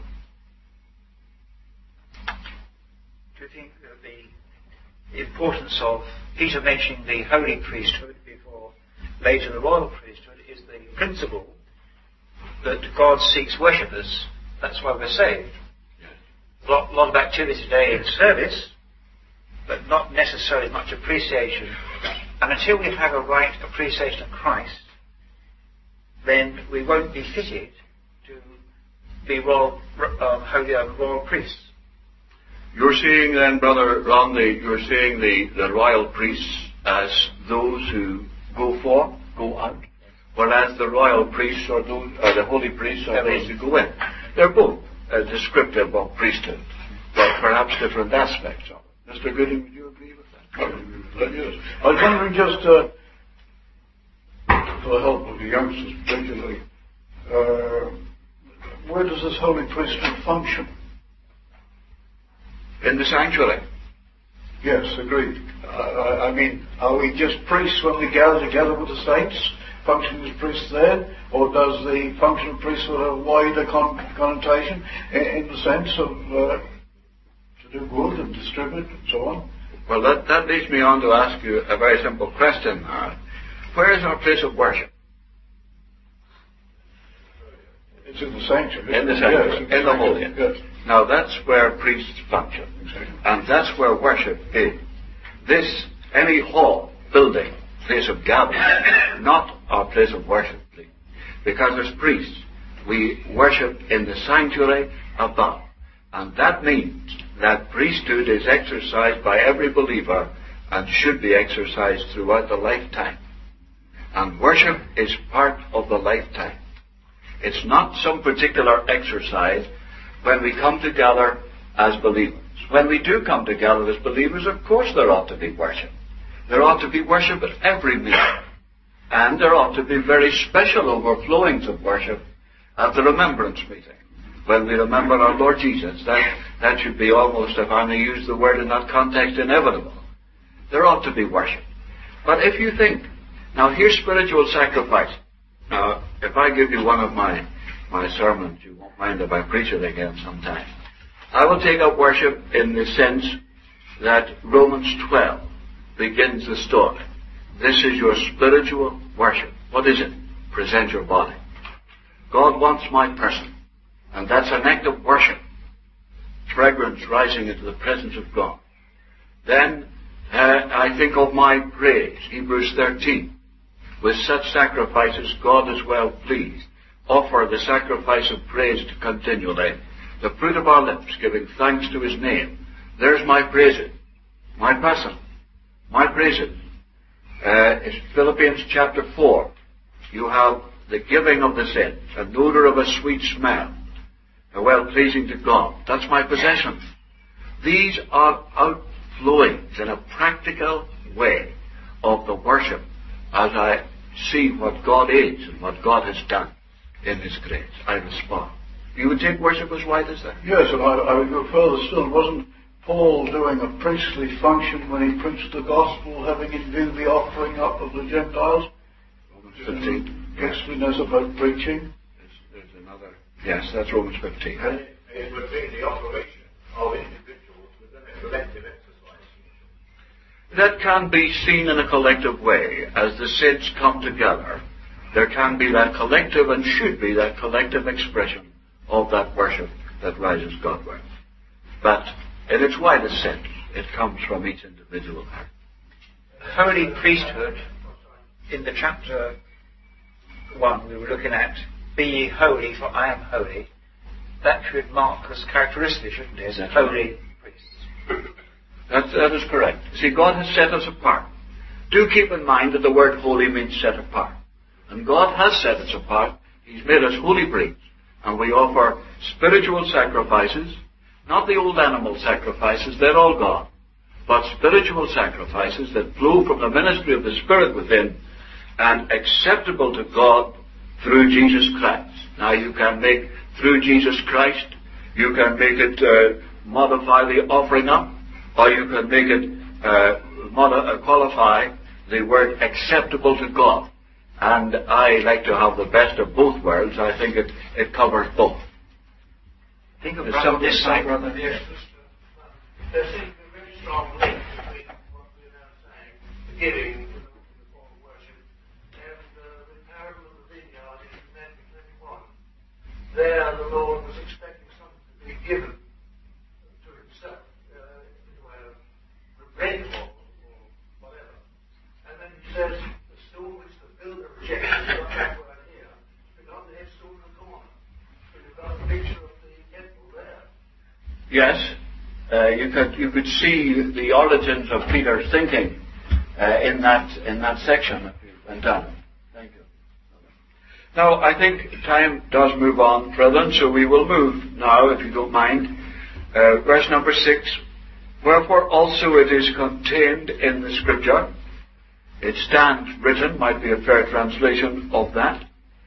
Do you think that the importance of Peter mentioning the holy priesthood before later the royal priesthood is the principle that God seeks worshippers? That's why we're saved. A lot of activity today in service, but not necessarily much appreciation. And until we have a right appreciation of Christ, then we won't be fitted to be royal priests. You're seeing then, Brother Ron, you're seeing the royal priests as those who go out, whereas the royal priests or the holy priests are those who go in. They're both descriptive of priesthood, but perhaps different aspects of it. Mr. Gooding, would you agree with that? I agree with that, yes. I was wondering just, for the help of the youngsters particularly, where does this holy priesthood function? in the sanctuary. Yes, agreed. I mean, are we just priests when we gather together with the saints, functioning as priests there, or does the function of priesthood have a wider connotation in the sense of to do good and distribute and so on? Well, that leads me on to ask you a very simple question now. Where is our place of worship? It's in the sanctuary. In the sanctuary, in the holy. Yes. Now that's where priests function. Exactly. And that's where worship is. Any hall, building, place of gathering, not our place of worship, please. Because as priests, we worship in the sanctuary above. And that means that priesthood is exercised by every believer and should be exercised throughout the lifetime. And worship is part of the lifetime. It's not some particular exercise when we come together as believers. When we do come together as believers, of course there ought to be worship. There ought to be worship at every meeting. And there ought to be very special overflowings of worship at the remembrance meeting. When we remember our Lord Jesus, that should be almost, if I may use the word in that context, inevitable. There ought to be worship. But if you think, now here's spiritual sacrifice. Now, if I give you one of my sermons, you won't mind if I preach it again sometime. I will take up worship in the sense that Romans 12 begins the story. This is your spiritual worship. What is it? Present your body. God wants my person. And that's an act of worship. Fragrance rising into the presence of God. Then I think of my praise. Hebrews 13. With such sacrifices God is well pleased. Offer the sacrifice of praise continually. The fruit of our lips, giving thanks to his name. There's my praising. My person. My praising. It's Philippians chapter 4. You have the giving of the saints, an odor of a sweet smell, well pleasing to God. That's my possession. These are outflowings in a practical way of the worship as I see what God is and what God has done in his grace. I respond. You would take worship as wide as that? Yes, and I would go further still. Wasn't Paul doing a priestly function when he preached the gospel, having in view the offering up of the Gentiles? Romans 15. Priestliness about preaching. There's another. Yes, that's Romans 15. And it would be the operation of individuals within a collective exercise. That can be seen in a collective way. As the saints come together, there can be that collective and should be that collective expression of that worship that rises Godward. But in its widest sense, it comes from each individual heart. Holy priesthood, in the chapter 1 we were looking at, be ye holy, for I am holy. That should mark us characteristically, shouldn't it, as holy priests? That is correct. See, God has set us apart. Do keep in mind that the word holy means set apart. And God has set us apart. He's made us holy priests. And we offer spiritual sacrifices, not the old animal sacrifices, they're all gone, but spiritual sacrifices that flow from the ministry of the Spirit within and acceptable to God through Jesus Christ. Now you can make, through Jesus Christ, you can make it modify the offering up, or you can make it qualify the word acceptable to God. And I like to have the best of both worlds. I think it covers both. Think of this side, brother. Yes, there seems to be a very strong link between what we're now saying, the giving in the form of worship, and the parable of the vineyard in Matthew 21. There the Lord was expecting something to be given to himself in the way of rent or whatever. And then he says, the stone which the builder rejected, got that word here, become the headstone of the corner. So you've got a picture of the temple there. Yes, you could see the origins of Peter's thinking in that section that we went on. Thank you. Now, I think time does move on, brethren, so we will move now, if you don't mind. Verse number 6. Wherefore also it is contained in the Scripture. It stands written, might be a fair translation of that.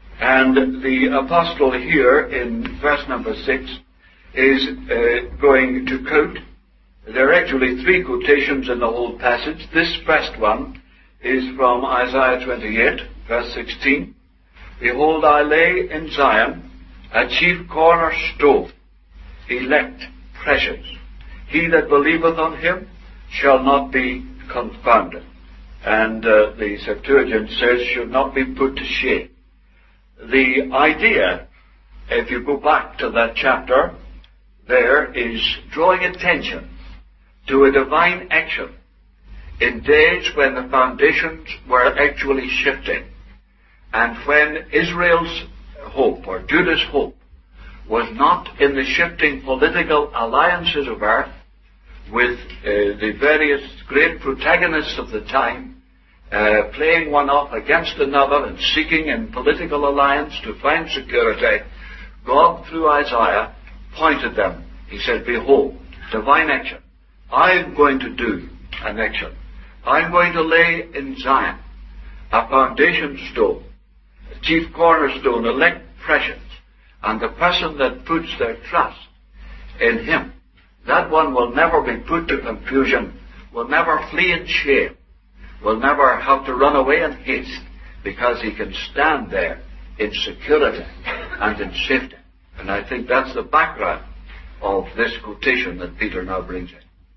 And the apostle here in verse number 6 is going to quote There are actually three quotations in the whole passage. This first one is from Isaiah 28, verse 16. Behold, I lay in Zion a chief cornerstone, elect, precious. He that believeth on him shall not be confounded. And the Septuagint says, should not be put to shame. The idea, if you go back to that chapter, there is drawing attention to a divine action in days when the foundations were actually shifting, and when Israel's hope, or Judah's hope, was not in the shifting political alliances of earth with the various great protagonists of the time, playing one off against another and seeking in political alliance to find security. God, through Isaiah, pointed them. He said, behold, divine action. I'm going to do an action. I'm going to lay in Zion a foundation stone, a chief cornerstone, elect, precious. And the person that puts their trust in him, that one will never be put to confusion, will never flee in shame, will never have to run away in haste, because he can stand there in security and in safety. And I think that's the background of this quotation that Peter now brings in.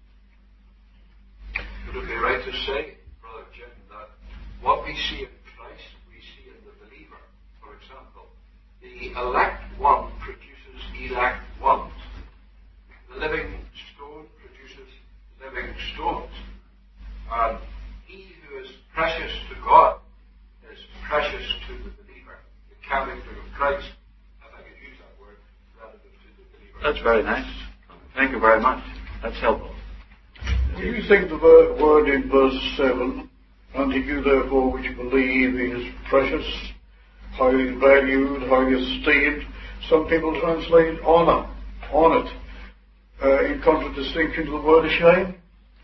Would it be right to say, Brother Jim, that what we see in Christ, we see in the believer? For example, the elect one produces elect ones. The living stone produces living stones. And he who is precious to God is precious to the believer. The character of Christ, if I could use that word, relative to the believer. That's very nice. Thank you very much. That's helpful. Do you think the word in verse 7, unto you therefore which believe he is precious, highly valued, highly esteemed, some people translate honoured, in contradistinction to the word shame?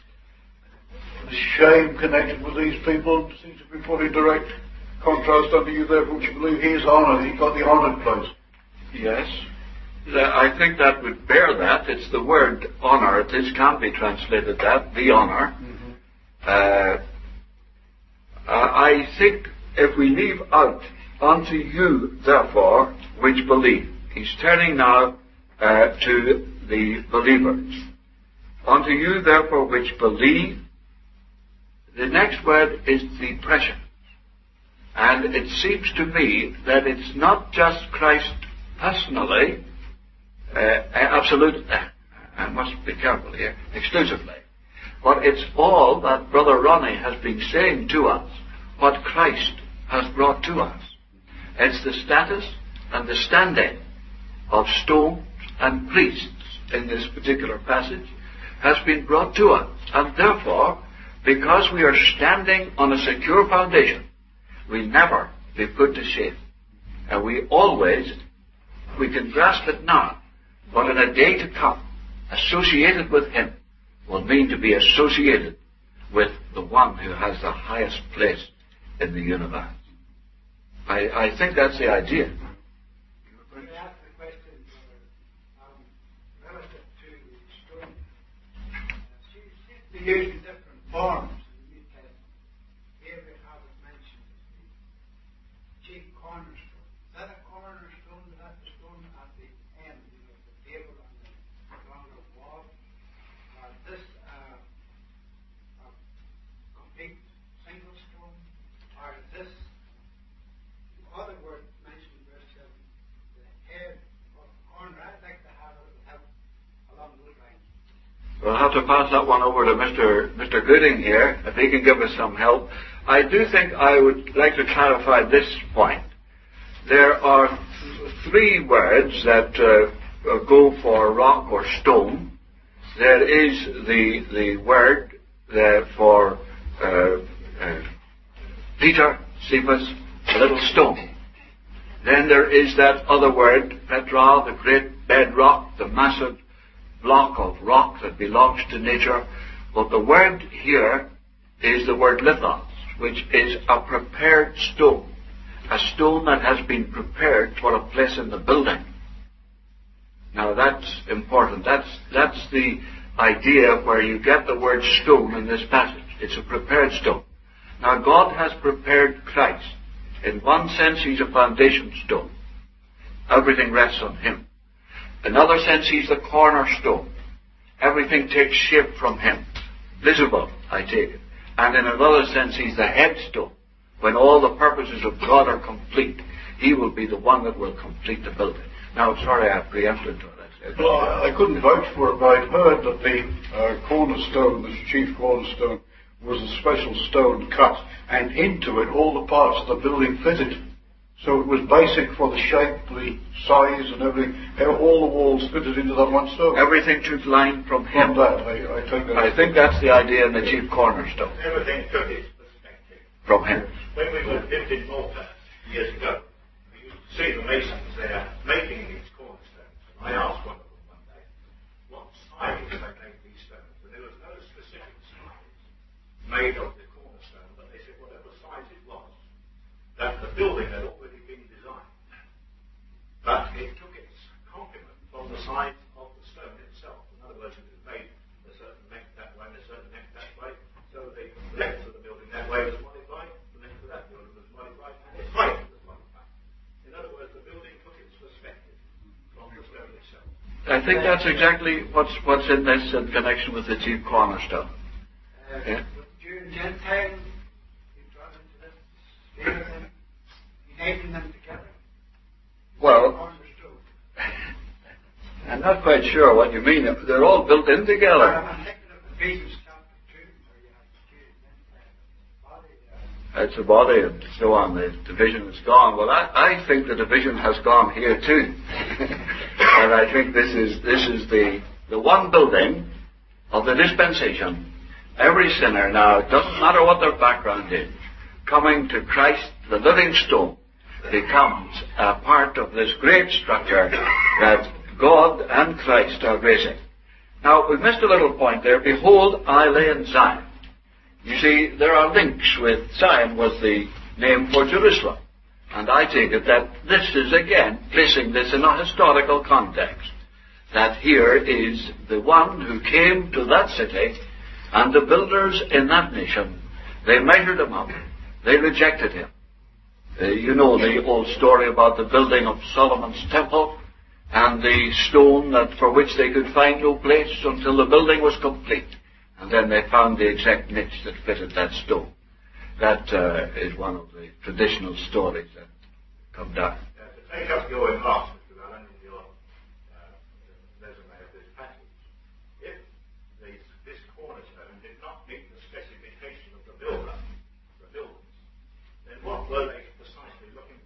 The shame connected with these people seems to be put in direct contrast. Unto you therefore which believe he is honoured, he got the honoured place. Yes. I think that would bear that. It's the word honour. This can be translated that, the honour. Mm-hmm. I think if we leave out, unto you, therefore, which believe. He's turning now to the believers. Unto you, therefore, which believe. The next word is the precious. And it seems to me that it's not just Christ personally, absolutely, I must be careful here, exclusively. But it's all that Brother Ronnie has been saying to us, what Christ has brought to us. It's the status and the standing of stones and priests in this particular passage has been brought to us. And therefore, because we are standing on a secure foundation, we'll never be put to shame. And we can grasp it now, but in a day to come, associated with him will mean to be associated with the one who has the highest place in the universe. I think that's the idea. Can I ask the question, relative to stone? Seems to be used in different forms in the New Testament. Here we have it mentioned as the chief cornerstone. Is that a cornerstone? Is that the stone at the end, the table and the longer wall? This a complete single stone? Or is this other word mentioned in verse 7, the head of the corner? I'd like to have a little help along those lines. We'll have to pass that one over to Mr. Gooding here, if he can give us some help. I do think I would like to clarify this point. There are three words that go for rock or stone. There is the word for Peter, Cephas, a little stone. Then there is that other word, Petra, the great bedrock, the massive block of rock that belongs to nature. But the word here is the word lithos, which is a prepared stone. A stone that has been prepared for a place in the building. Now that's important. That's the idea where you get the word stone in this passage. It's a prepared stone. Now God has prepared Christ. In one sense he's a foundation stone. Everything rests on him. In another sense he's the cornerstone. Everything takes shape from him. Visible, I take it. And in another sense he's the headstone. When all the purposes of God are complete, he will be the one that will complete the building. Now, sorry I preempted all that. Well, I couldn't vouch for it, but I'd heard that the cornerstone, the chief cornerstone, was a special stone cut, and into it all the parts of the building fitted. So it was basic for the shape, the size and everything. All the walls fitted into that one stone. Everything took line from him. From that, I take that. I think that's the idea in the chief cornerstone. Everything took its perspective. From him. When we lived in Malta years ago, we used to see the masons there making these cornerstones. I asked one of them one day, what size they made these stones? And there was no specific size made of the cornerstone, but they said whatever size it was, that the building had already been designed. But it took its complement from the size of the stone itself. In other words, it was made a certain length that way and a certain length that way. So the length of the building that way was modified, the length of that building was modified, and its height was modified. In other words, the building took its perspective from the stone itself. I think that's exactly what's in this in connection with the chief cornerstone. Yeah? During Gentile, you brought into this sphere of them, uniting them together. Well, I'm not quite sure what you mean. They're all built in together. I'm thinking of Ephesians chapter 2, where you have the body It's a body and so on. The division is gone. Well, I think the division has gone here too. And I think this is the one building of the dispensation. Every sinner now, it doesn't matter what their background is, coming to Christ, the living stone, becomes a part of this great structure that God and Christ are raising. Now, we missed a little point there. Behold, I lay in Zion. You see, there are links with Zion was the name for Jerusalem. And I take it that this is again placing this in a historical context. That here is the one who came to that city, and the builders in that nation, they measured him up. They rejected him. You know the old story about the building of Solomon's temple and the stone that for which they could find no place until the building was complete. And then they found the exact niche that fitted that stone. That is one of the traditional stories that come down. To take up your remarks, Mr. Allen, in your resume of this passage, if this cornerstone did not meet the specification of the builders, then what were they precisely looking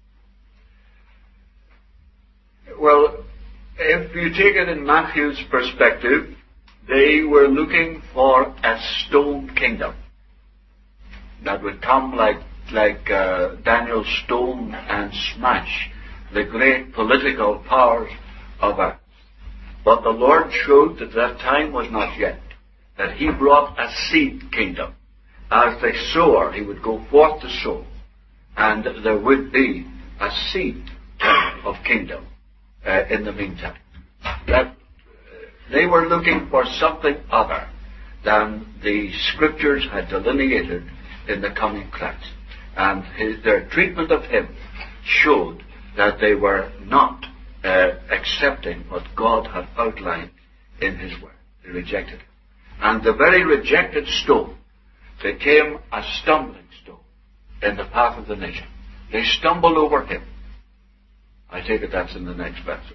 for? Well, if you take it in Matthew's perspective, they were looking for a stone kingdom that would come like Daniel's stone and smash the great political powers of earth. But the Lord showed that that time was not yet, that he brought a seed kingdom. As the sower, he would go forth to sow, and there would be a seed of kingdom in the meantime. That they were looking for something other than the scriptures had delineated in the coming Christ. And their treatment of him showed that they were not accepting what God had outlined in his word. They rejected it. And the very rejected stone became a stumbling stone in the path of the nation. They stumbled over him. I take it that's in the next passage.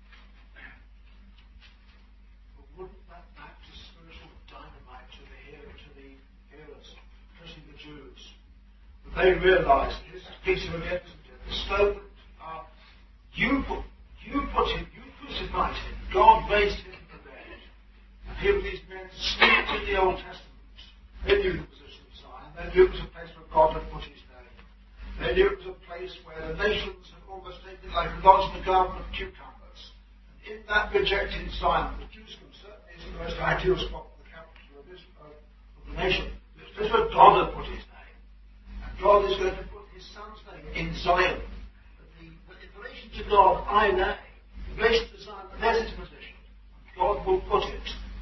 Wouldn't that act as spiritual dynamite to the hearers, especially the Jews? They realised this is Peter again, the stone that you crucified him. God raised him from the dead. And here these men steeped in the Old Testament. They knew the position of Zion. They knew it was a place where God had put his name. They knew it was a place where the nations had almost taken like lodged in the garden of cucumbers. And in that rejected Zion, the Jerusalem certainly is the most ideal spot for the capital of the nation. It's a place where God had put his name. And God is going to put his son's name in Zion. But in relation to God, I know. In relation to Zion, there's its position. God will put it where one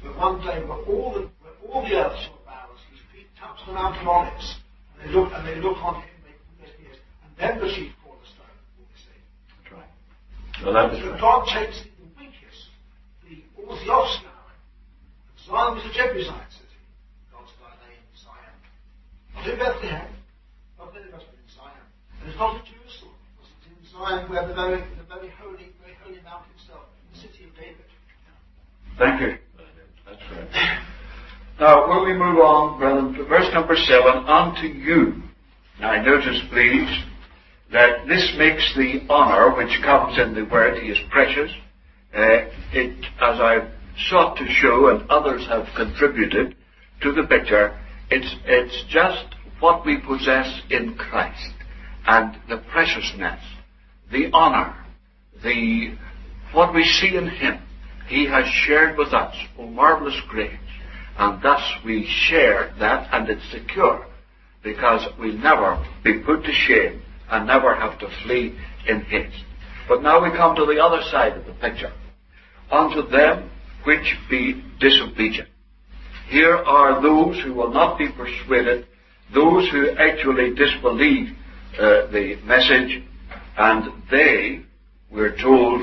day where all the earth saw bowels, his feet touched the Mount of Olives, and they look on him, and then the sheep cornerstone will be seen. That's right. So that is right. God takes the weakest, almost the offscouring. Zion was a Jebusite city. God's got a name, Zion. Not in Bethlehem, not in Bethlehem, in Zion. And it's not in Jerusalem. It's in Zion where the very holy Mount itself, the city of David. Thank you. That's right. Now, will we move on, brethren, to verse number 7, unto you. Now, notice, please, that this makes the honor which comes in the word, he is precious. As I've sought to show, and others have contributed to the picture, it's just what we possess in Christ, and the preciousness, the honor, what we see in him. He has shared with us, oh marvelous grace, and thus we share that, and it's secure, because we'll never be put to shame and never have to flee in haste. But now we come to the other side of the picture. Unto them which be disobedient. Here are those who will not be persuaded, those who actually disbelieve the message, and they, we're told,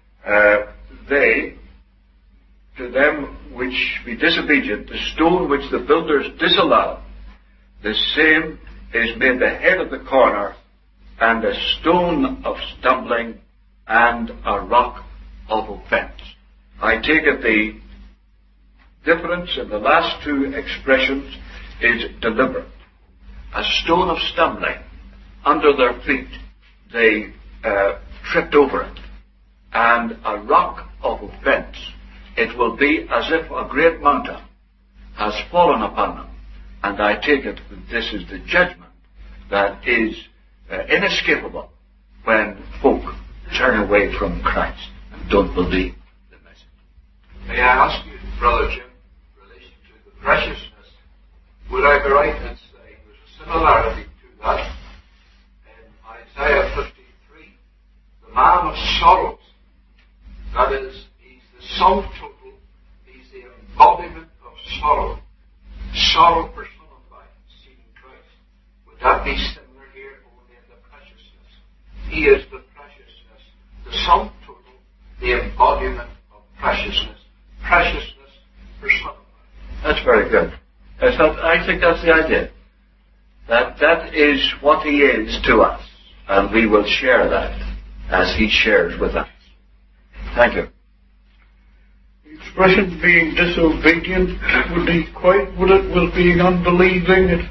to them which be disobedient, the stone which the builders disallowed, the same is made the head of the corner, and a stone of stumbling, and a rock of offense. I take it the difference in the last two expressions is deliberate. A stone of stumbling under their feet, they tripped over it, and a rock of offense. It will be as if a great mountain has fallen upon them. And I take it that this is the judgment that is inescapable when folk turn away from Christ and don't believe the message. May I ask you, Brother Jim, in relation to the preciousness, would I be right in saying there's a similarity to that in Isaiah 53? The man of sorrows, that is, he's the sum total, he's the embodiment of sorrow. Sorrow personified, seen in Christ. Would that be similar here, only in the preciousness? He is the preciousness, the sum total, the embodiment of preciousness. Preciousness personified. That's very good. I think that's the idea. That is what he is to us, and we will share that as he shares with us. Thank you. Expression being disobedient would equate with being unbelieving. It's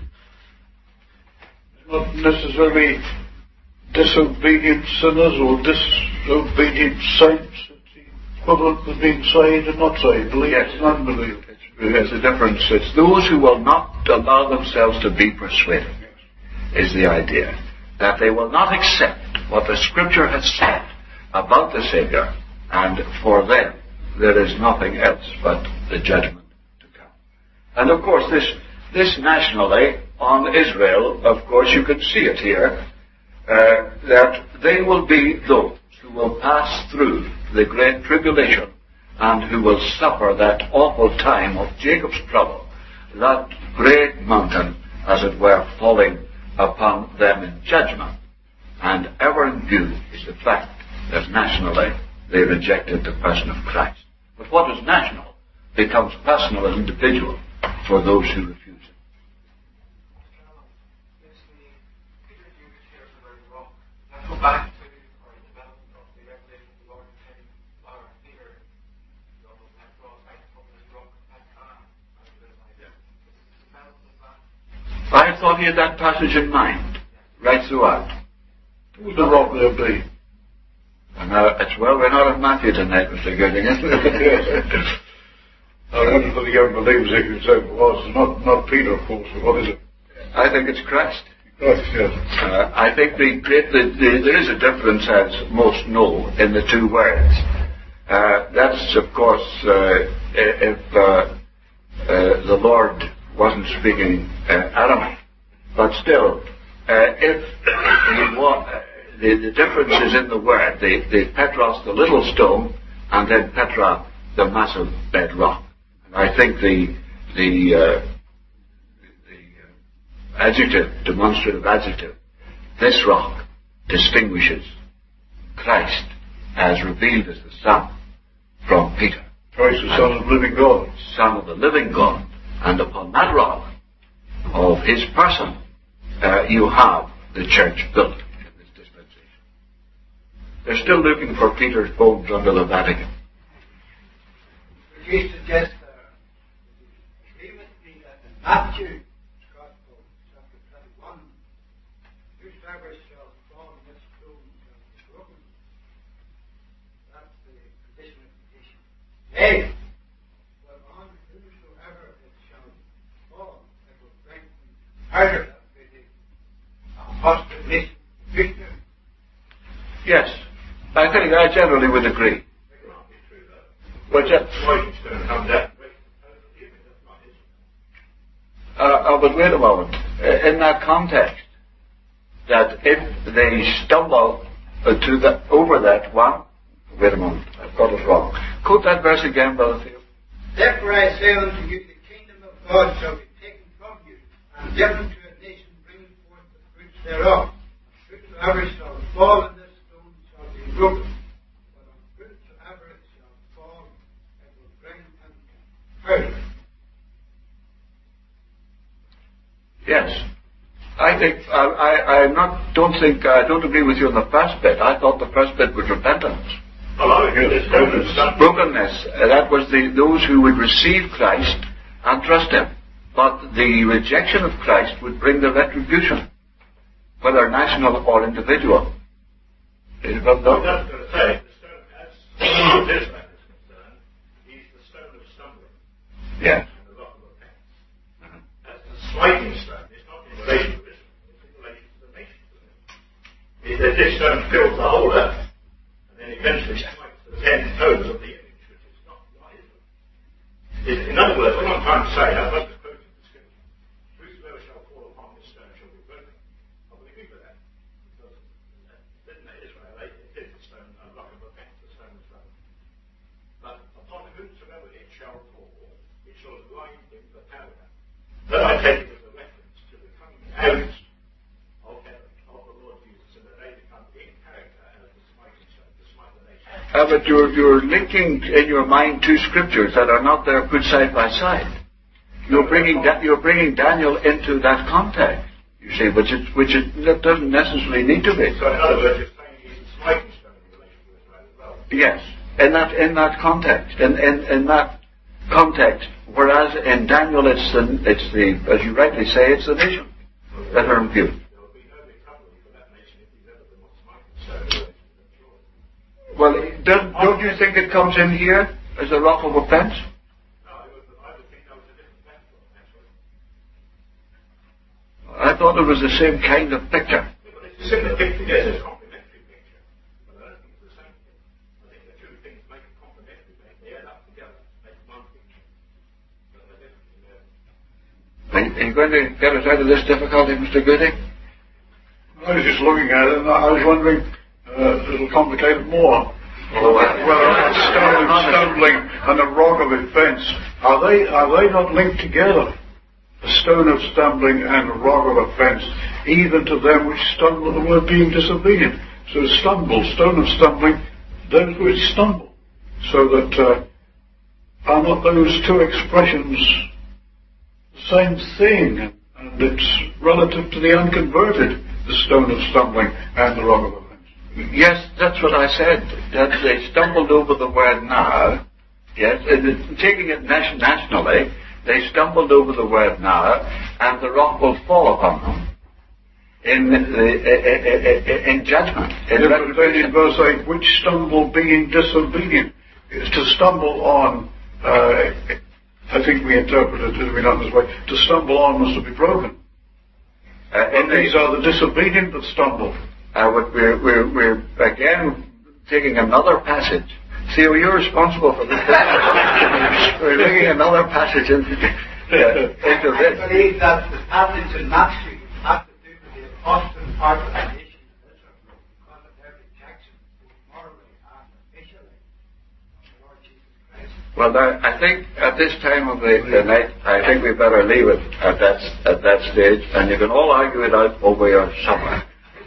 not necessarily disobedient sinners or disobedient saints. It's equivalent with being saved and not saved, believers and unbelievers. There's a difference. It's those who will not allow themselves to be persuaded, is the idea. That they will not accept what the Scripture has said about the Savior, and for them there is nothing else but the judgment to come. And of course this nationally on Israel, of course you can see it here, that they will be those who will pass through the great tribulation and who will suffer that awful time of Jacob's trouble, that great mountain, as it were, falling upon them in judgment. And ever in view is the fact that nationally they rejected the person of Christ. But what is national becomes personal and individual for those who refuse it. Let's go back to our development of the revelation of the Lord and our Peter. I thought he had that passage in mind, right throughout. Who would the rock there be? And it's well, we're not in Matthew tonight, Mr. Gooding, isn't it? I wonder for the young believers they could say, well, it's not Peter, of course, but what is it? I think it's Christ. Christ, yes. I think there is a difference, as most know, in the two words. That's, of course, if the Lord wasn't speaking Aramaic. But still, if he the difference is in the word. The Petros, the little stone, and then Petra, the massive bedrock. And I think the adjective, demonstrative adjective, this rock distinguishes Christ as revealed as the Son from Peter. Christ, the Son of the living God. Son of the living God. And upon that rock of his person, you have the church built in this dispensation. They're still looking for Peter's bones under the Vatican. Would you suggest agree with me that in Matthew's Gospel, chapter 21, whosoever shall fall on this stone shall be broken. That's the condition of creation. Hey! Well, on whosoever it shall fall, it will bring out of that pretty apostate future. Yes, I think I generally would agree. But but wait a moment. In that context, that if they stumble over that one, wait a moment, I've got it wrong. Quote that verse again, Brother Theo. Therefore I say unto you, the kingdom of God shall be taken from you, and given to a nation bringing forth the fruits thereof. Whosoever shall fall on this stone shall be broken, but on whosoever it shall fall, it will bring him out. Yes. I think, I don't agree with you on the first bit. I thought the first bit was repentance. Brokenness. That was those who would receive Christ and trust Him. But the rejection of Christ would bring the retribution, whether national or individual. Is it not? That's going to say, the stone, as this man is concerned, he's the stone of stumbling. Yes. And the rock of offense. As the smiting stone, it's not in relation to Israel, it's in relation to the nations of Israel. This stone fills the whole earth, and then eventually smites the 10 toes of the image, which is not Israel. In other words, what I'm trying to say, I'd like to quote the scripture. Whosoever shall fall upon this stone shall be broken. I would agree with that. Because written in Israel, it is the stone, a rock of offense, the stone of stone. But upon whomsoever it shall fall, it shall grind in the powder. Then I take it as a reference to the coming out of heaven, of the Lord Jesus, and that they become in character as the smiting stone, to smite the nation. But you're linking in your mind two scriptures that are not there put side by side. You're bringing Daniel into that context, you see, which it doesn't necessarily need to be. So in other words, you're saying he's the smiting stone in relation to Israel as well. Yes, in that context, in that context. Whereas in Daniel, it's the as you rightly say, it's the nation that are imputed. There will be no recovery for that nation if he's ever the most smiting stone. Well, don't you think it comes in here as a rock of offense? No, I would think that was a different platform, actually. I thought it was the same kind of picture. But it's a similar picture, yes, it's a complementary picture. But I don't think it's the same thing. I think the two things make a complementary picture. They add up together to make one picture. But they're different. Are you going to get us out of this difficulty, Mr. Gooding? I was just looking at it and I was wondering, it'll complicate it more. Whether that stone of stumbling and the rock of offense, are they not linked together? The stone of stumbling and the rock of offense, even to them which stumble at the word being disobedient. So stumble, stone of stumbling, those which stumble. So that are not those two expressions the same thing? And it's relative to the unconverted, the stone of stumbling and the rock of offense. Yes, that's what I said. That they stumbled over the word now. Yes, and taking it nationally, they stumbled over the word now, and the rock will fall upon them in judgment. In verse 8, which stumble being disobedient, is to stumble on. I think we interpreted it, we not this way. To stumble on was to be broken. And these are the disobedient that stumble. We're again taking another passage. Theo, you're responsible for this. We're taking another passage into this. I believe that the passage in Matthew has to do with the apostate part of the nation of Israel because of their rejection, both morally and officially, of the Lord Jesus Christ. Well, I think at this time of the night, I think we better leave it at that stage, and you can all argue it out over your supper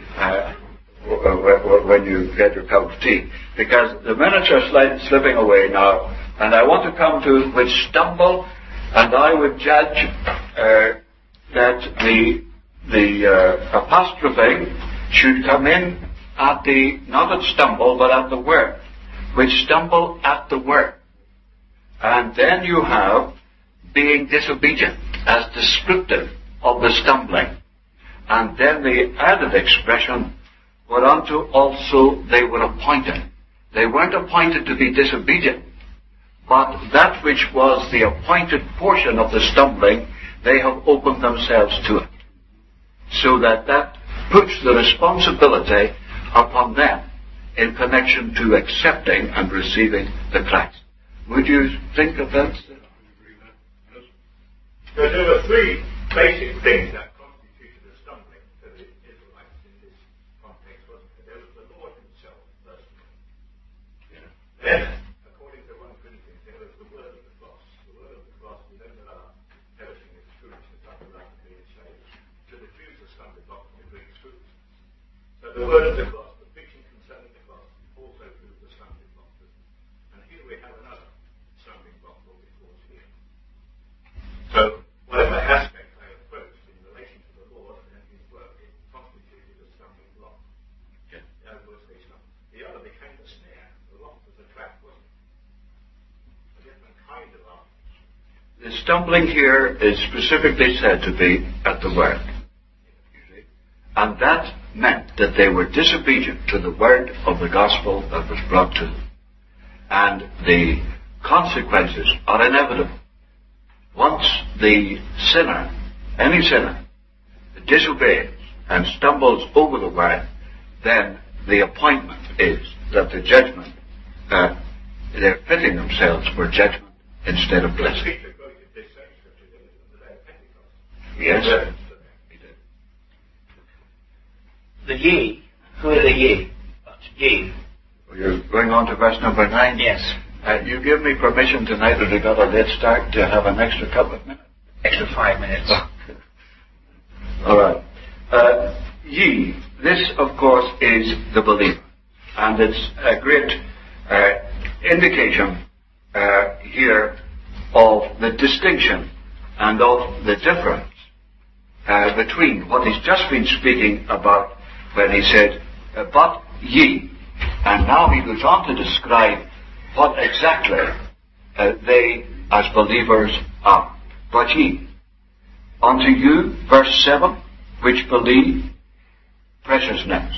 when you get your cup of tea, because the minutes are slipping away now, and I want to come to which stumble, and I would judge that the apostrophe should come in at the, not at stumble, but at the word, which stumble at the word. And then you have being disobedient as descriptive of the stumbling. And then the added expression, whereunto also they were appointed. They weren't appointed to be disobedient, but that which was the appointed portion of the stumbling, they have opened themselves to it. So that puts the responsibility upon them in connection to accepting and receiving the Christ. Would you think of that? Because there were three basic things that constituted a stumbling to the Israelites in this context, wasn't there? There was the Lord himself, first of all. Then, according to 1 Corinthians, there was the word of the cross. The word of the cross, we know that everything is foolishness unto us being saved. To the Jews, the stumbling block, to the Greeks, foolishness. So the word of the cross, the preaching concerning the cross, also proved the stumbling block. And here we have another stumbling block what we call here. So, whatever aspect I approached in relation to the Lord and his work, it constituted a stumbling block. In other words, the other became the snare. The lock was a trap, wasn't it? A different kind of lock. The stumbling here is specifically said to be at the word. And that meant that they were disobedient to the word of the gospel that was brought to them. And the consequences are inevitable. Once the sinner, any sinner, disobeys and stumbles over the word, then the appointment is that the judgment, they're fitting themselves for judgment instead of blessing. Yes. He did. The ye, who are the ye? Ye. You're going on to verse number 9? Yes. You give me permission tonight, that we got a late start, to have an extra couple of minutes? Extra 5 minutes. All right. Ye, this of course is the believer. And it's a great indication here of the distinction and of the difference between what he's just been speaking about when he said, but ye. And now he goes on to describe what exactly they as believers are. But ye, unto you, verse 7, which believe, preciousness.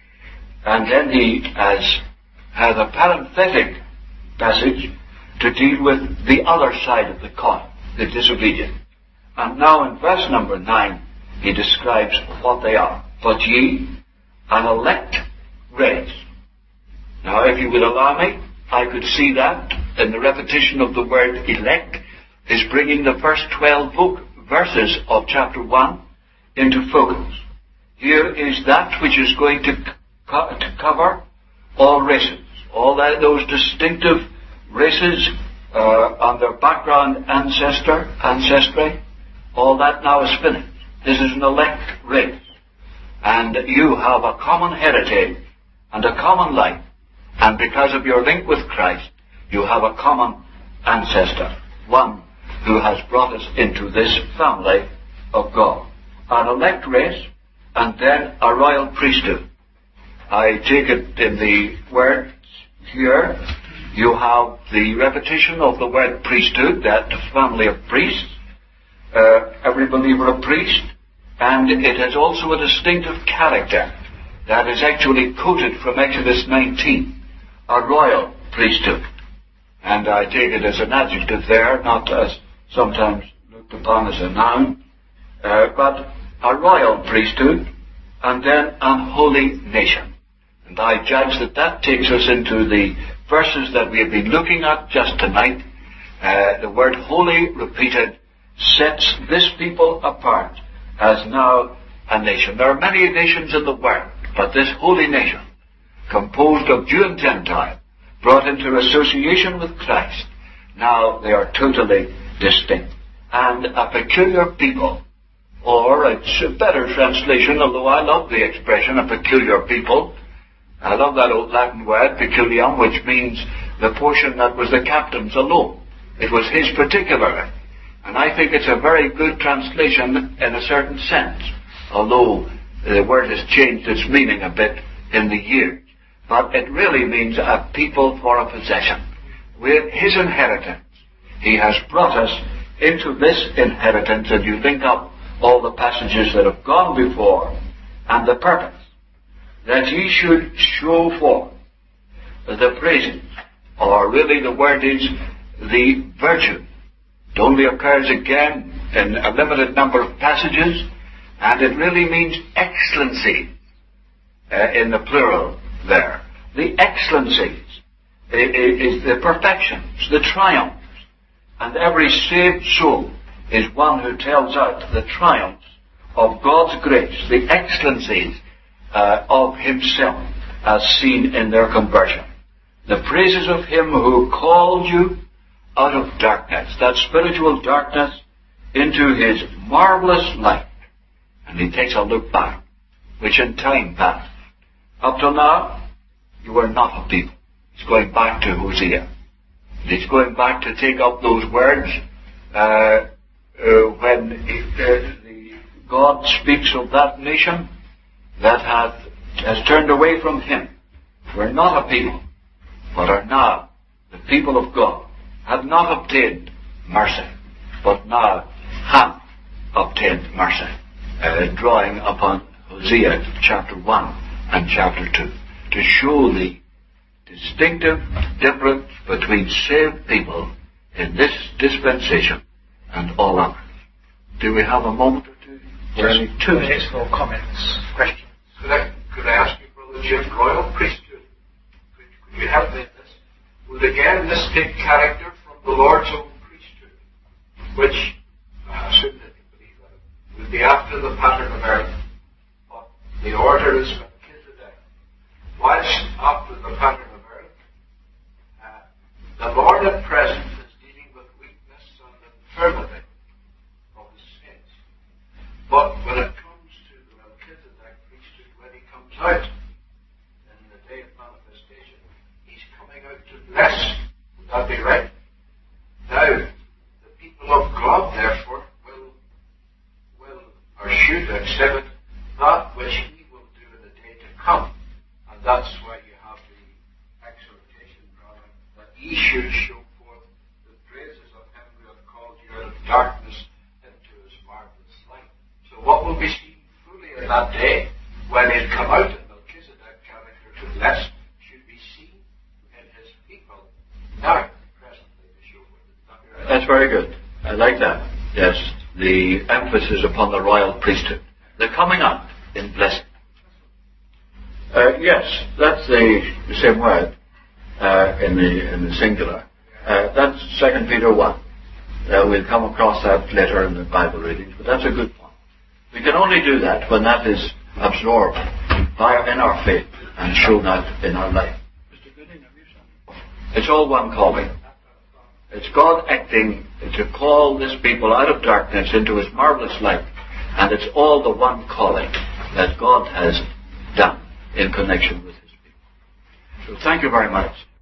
And then he has a parenthetic passage to deal with the other side of the coin, the disobedient. And now in verse number 9, he describes what they are. But ye, an elect race. Now, if you would allow me, I could see that in the repetition of the word elect is bringing the first 12 verses of chapter 1 into focus. Here is that which is going to cover all races, all those distinctive races on their background ancestry, all that now is finished. This is an elect race. And you have a common heritage and a common life. And because of your link with Christ, you have a common ancestor, one who has brought us into this family of God. An elect race, and then a royal priesthood. I take it in the words here, you have the repetition of the word priesthood, that family of priests, every believer a priest, and it has also a distinctive character that is actually quoted from Exodus 19. A royal priesthood. And I take it as an adjective there, not as sometimes looked upon as a noun, but a royal priesthood, and then an holy nation. And I judge that takes us into the verses that we have been looking at just tonight. The word holy, repeated, sets this people apart as now a nation. There are many nations in the world, but this holy nation, composed of Jew and Gentile, brought into association with Christ, Now they are totally distinct. And a peculiar people, or it's a better translation, although I love the expression, a peculiar people. I love that old Latin word, peculium, which means the portion that was the captain's alone. It was his particular. And I think it's a very good translation in a certain sense, although the word has changed its meaning a bit in the years. But it really means a people for a possession. With his inheritance, he has brought us into this inheritance, and you link up all the passages that have gone before, and the purpose that he should show forth the praises, or really the word is the virtue. It only occurs again in a limited number of passages, and it really means excellency in the plural there. The excellencies is the perfections, the triumphs, and every saved soul is one who tells out the triumphs of God's grace, the excellencies of himself as seen in their conversion. The praises of him who called you out of darkness, that spiritual darkness, into his marvelous light. And he takes a look back, which in time past, up till now, you were not a people. He's going back to Hosea. He's going back to take up those words when God speaks of that nation that has turned away from him. We're not a people, but are now the people of God. Have not obtained mercy, but now have obtained mercy. Drawing upon Hosea chapter 1 and chapter 2 to show the distinctive difference between saved people in this dispensation and all others. Do we have a moment or two? Just 2 minutes for comments, questions. Could I ask you, Brother Jim, royal priesthood? Could you help me in this? Would again this take character from the Lord's own priesthood, which I assume that you believe that would be after the pattern of Aaron, but the order is Melchizedek. Whilst after the pattern of Aaron, the Lord at present is dealing with weakness and infirmity of the saints. But when it comes to the Melchizedek priesthood, when he comes out in the day of manifestation, he's coming out to bless. Would that be right? Now, the people of God, therefore, will or should exhibit that which he will do in the day to come. And that's why you have the exhortation, brother, that ye should show forth the praises of him who hath called you out of darkness into his marvelous light. So what will be seen fully in that day, when he'll come out in Melchizedek character to bless, should be seen in his people now, presently, to show forth. That's very good. I like that. Yes, the emphasis upon the royal priesthood. The coming out in blessing. Yes, that's the same word in the singular. That's 2 Peter 1. We'll come across that later in the Bible readings, but that's a good point. We can only do that when that is absorbed in our faith and shown out in our life. Mr. Gooding, have you something? It's all one calling. It's God acting to call this people out of darkness into his marvelous light. And it's all the one calling that God has done in connection with his people. So thank you very much.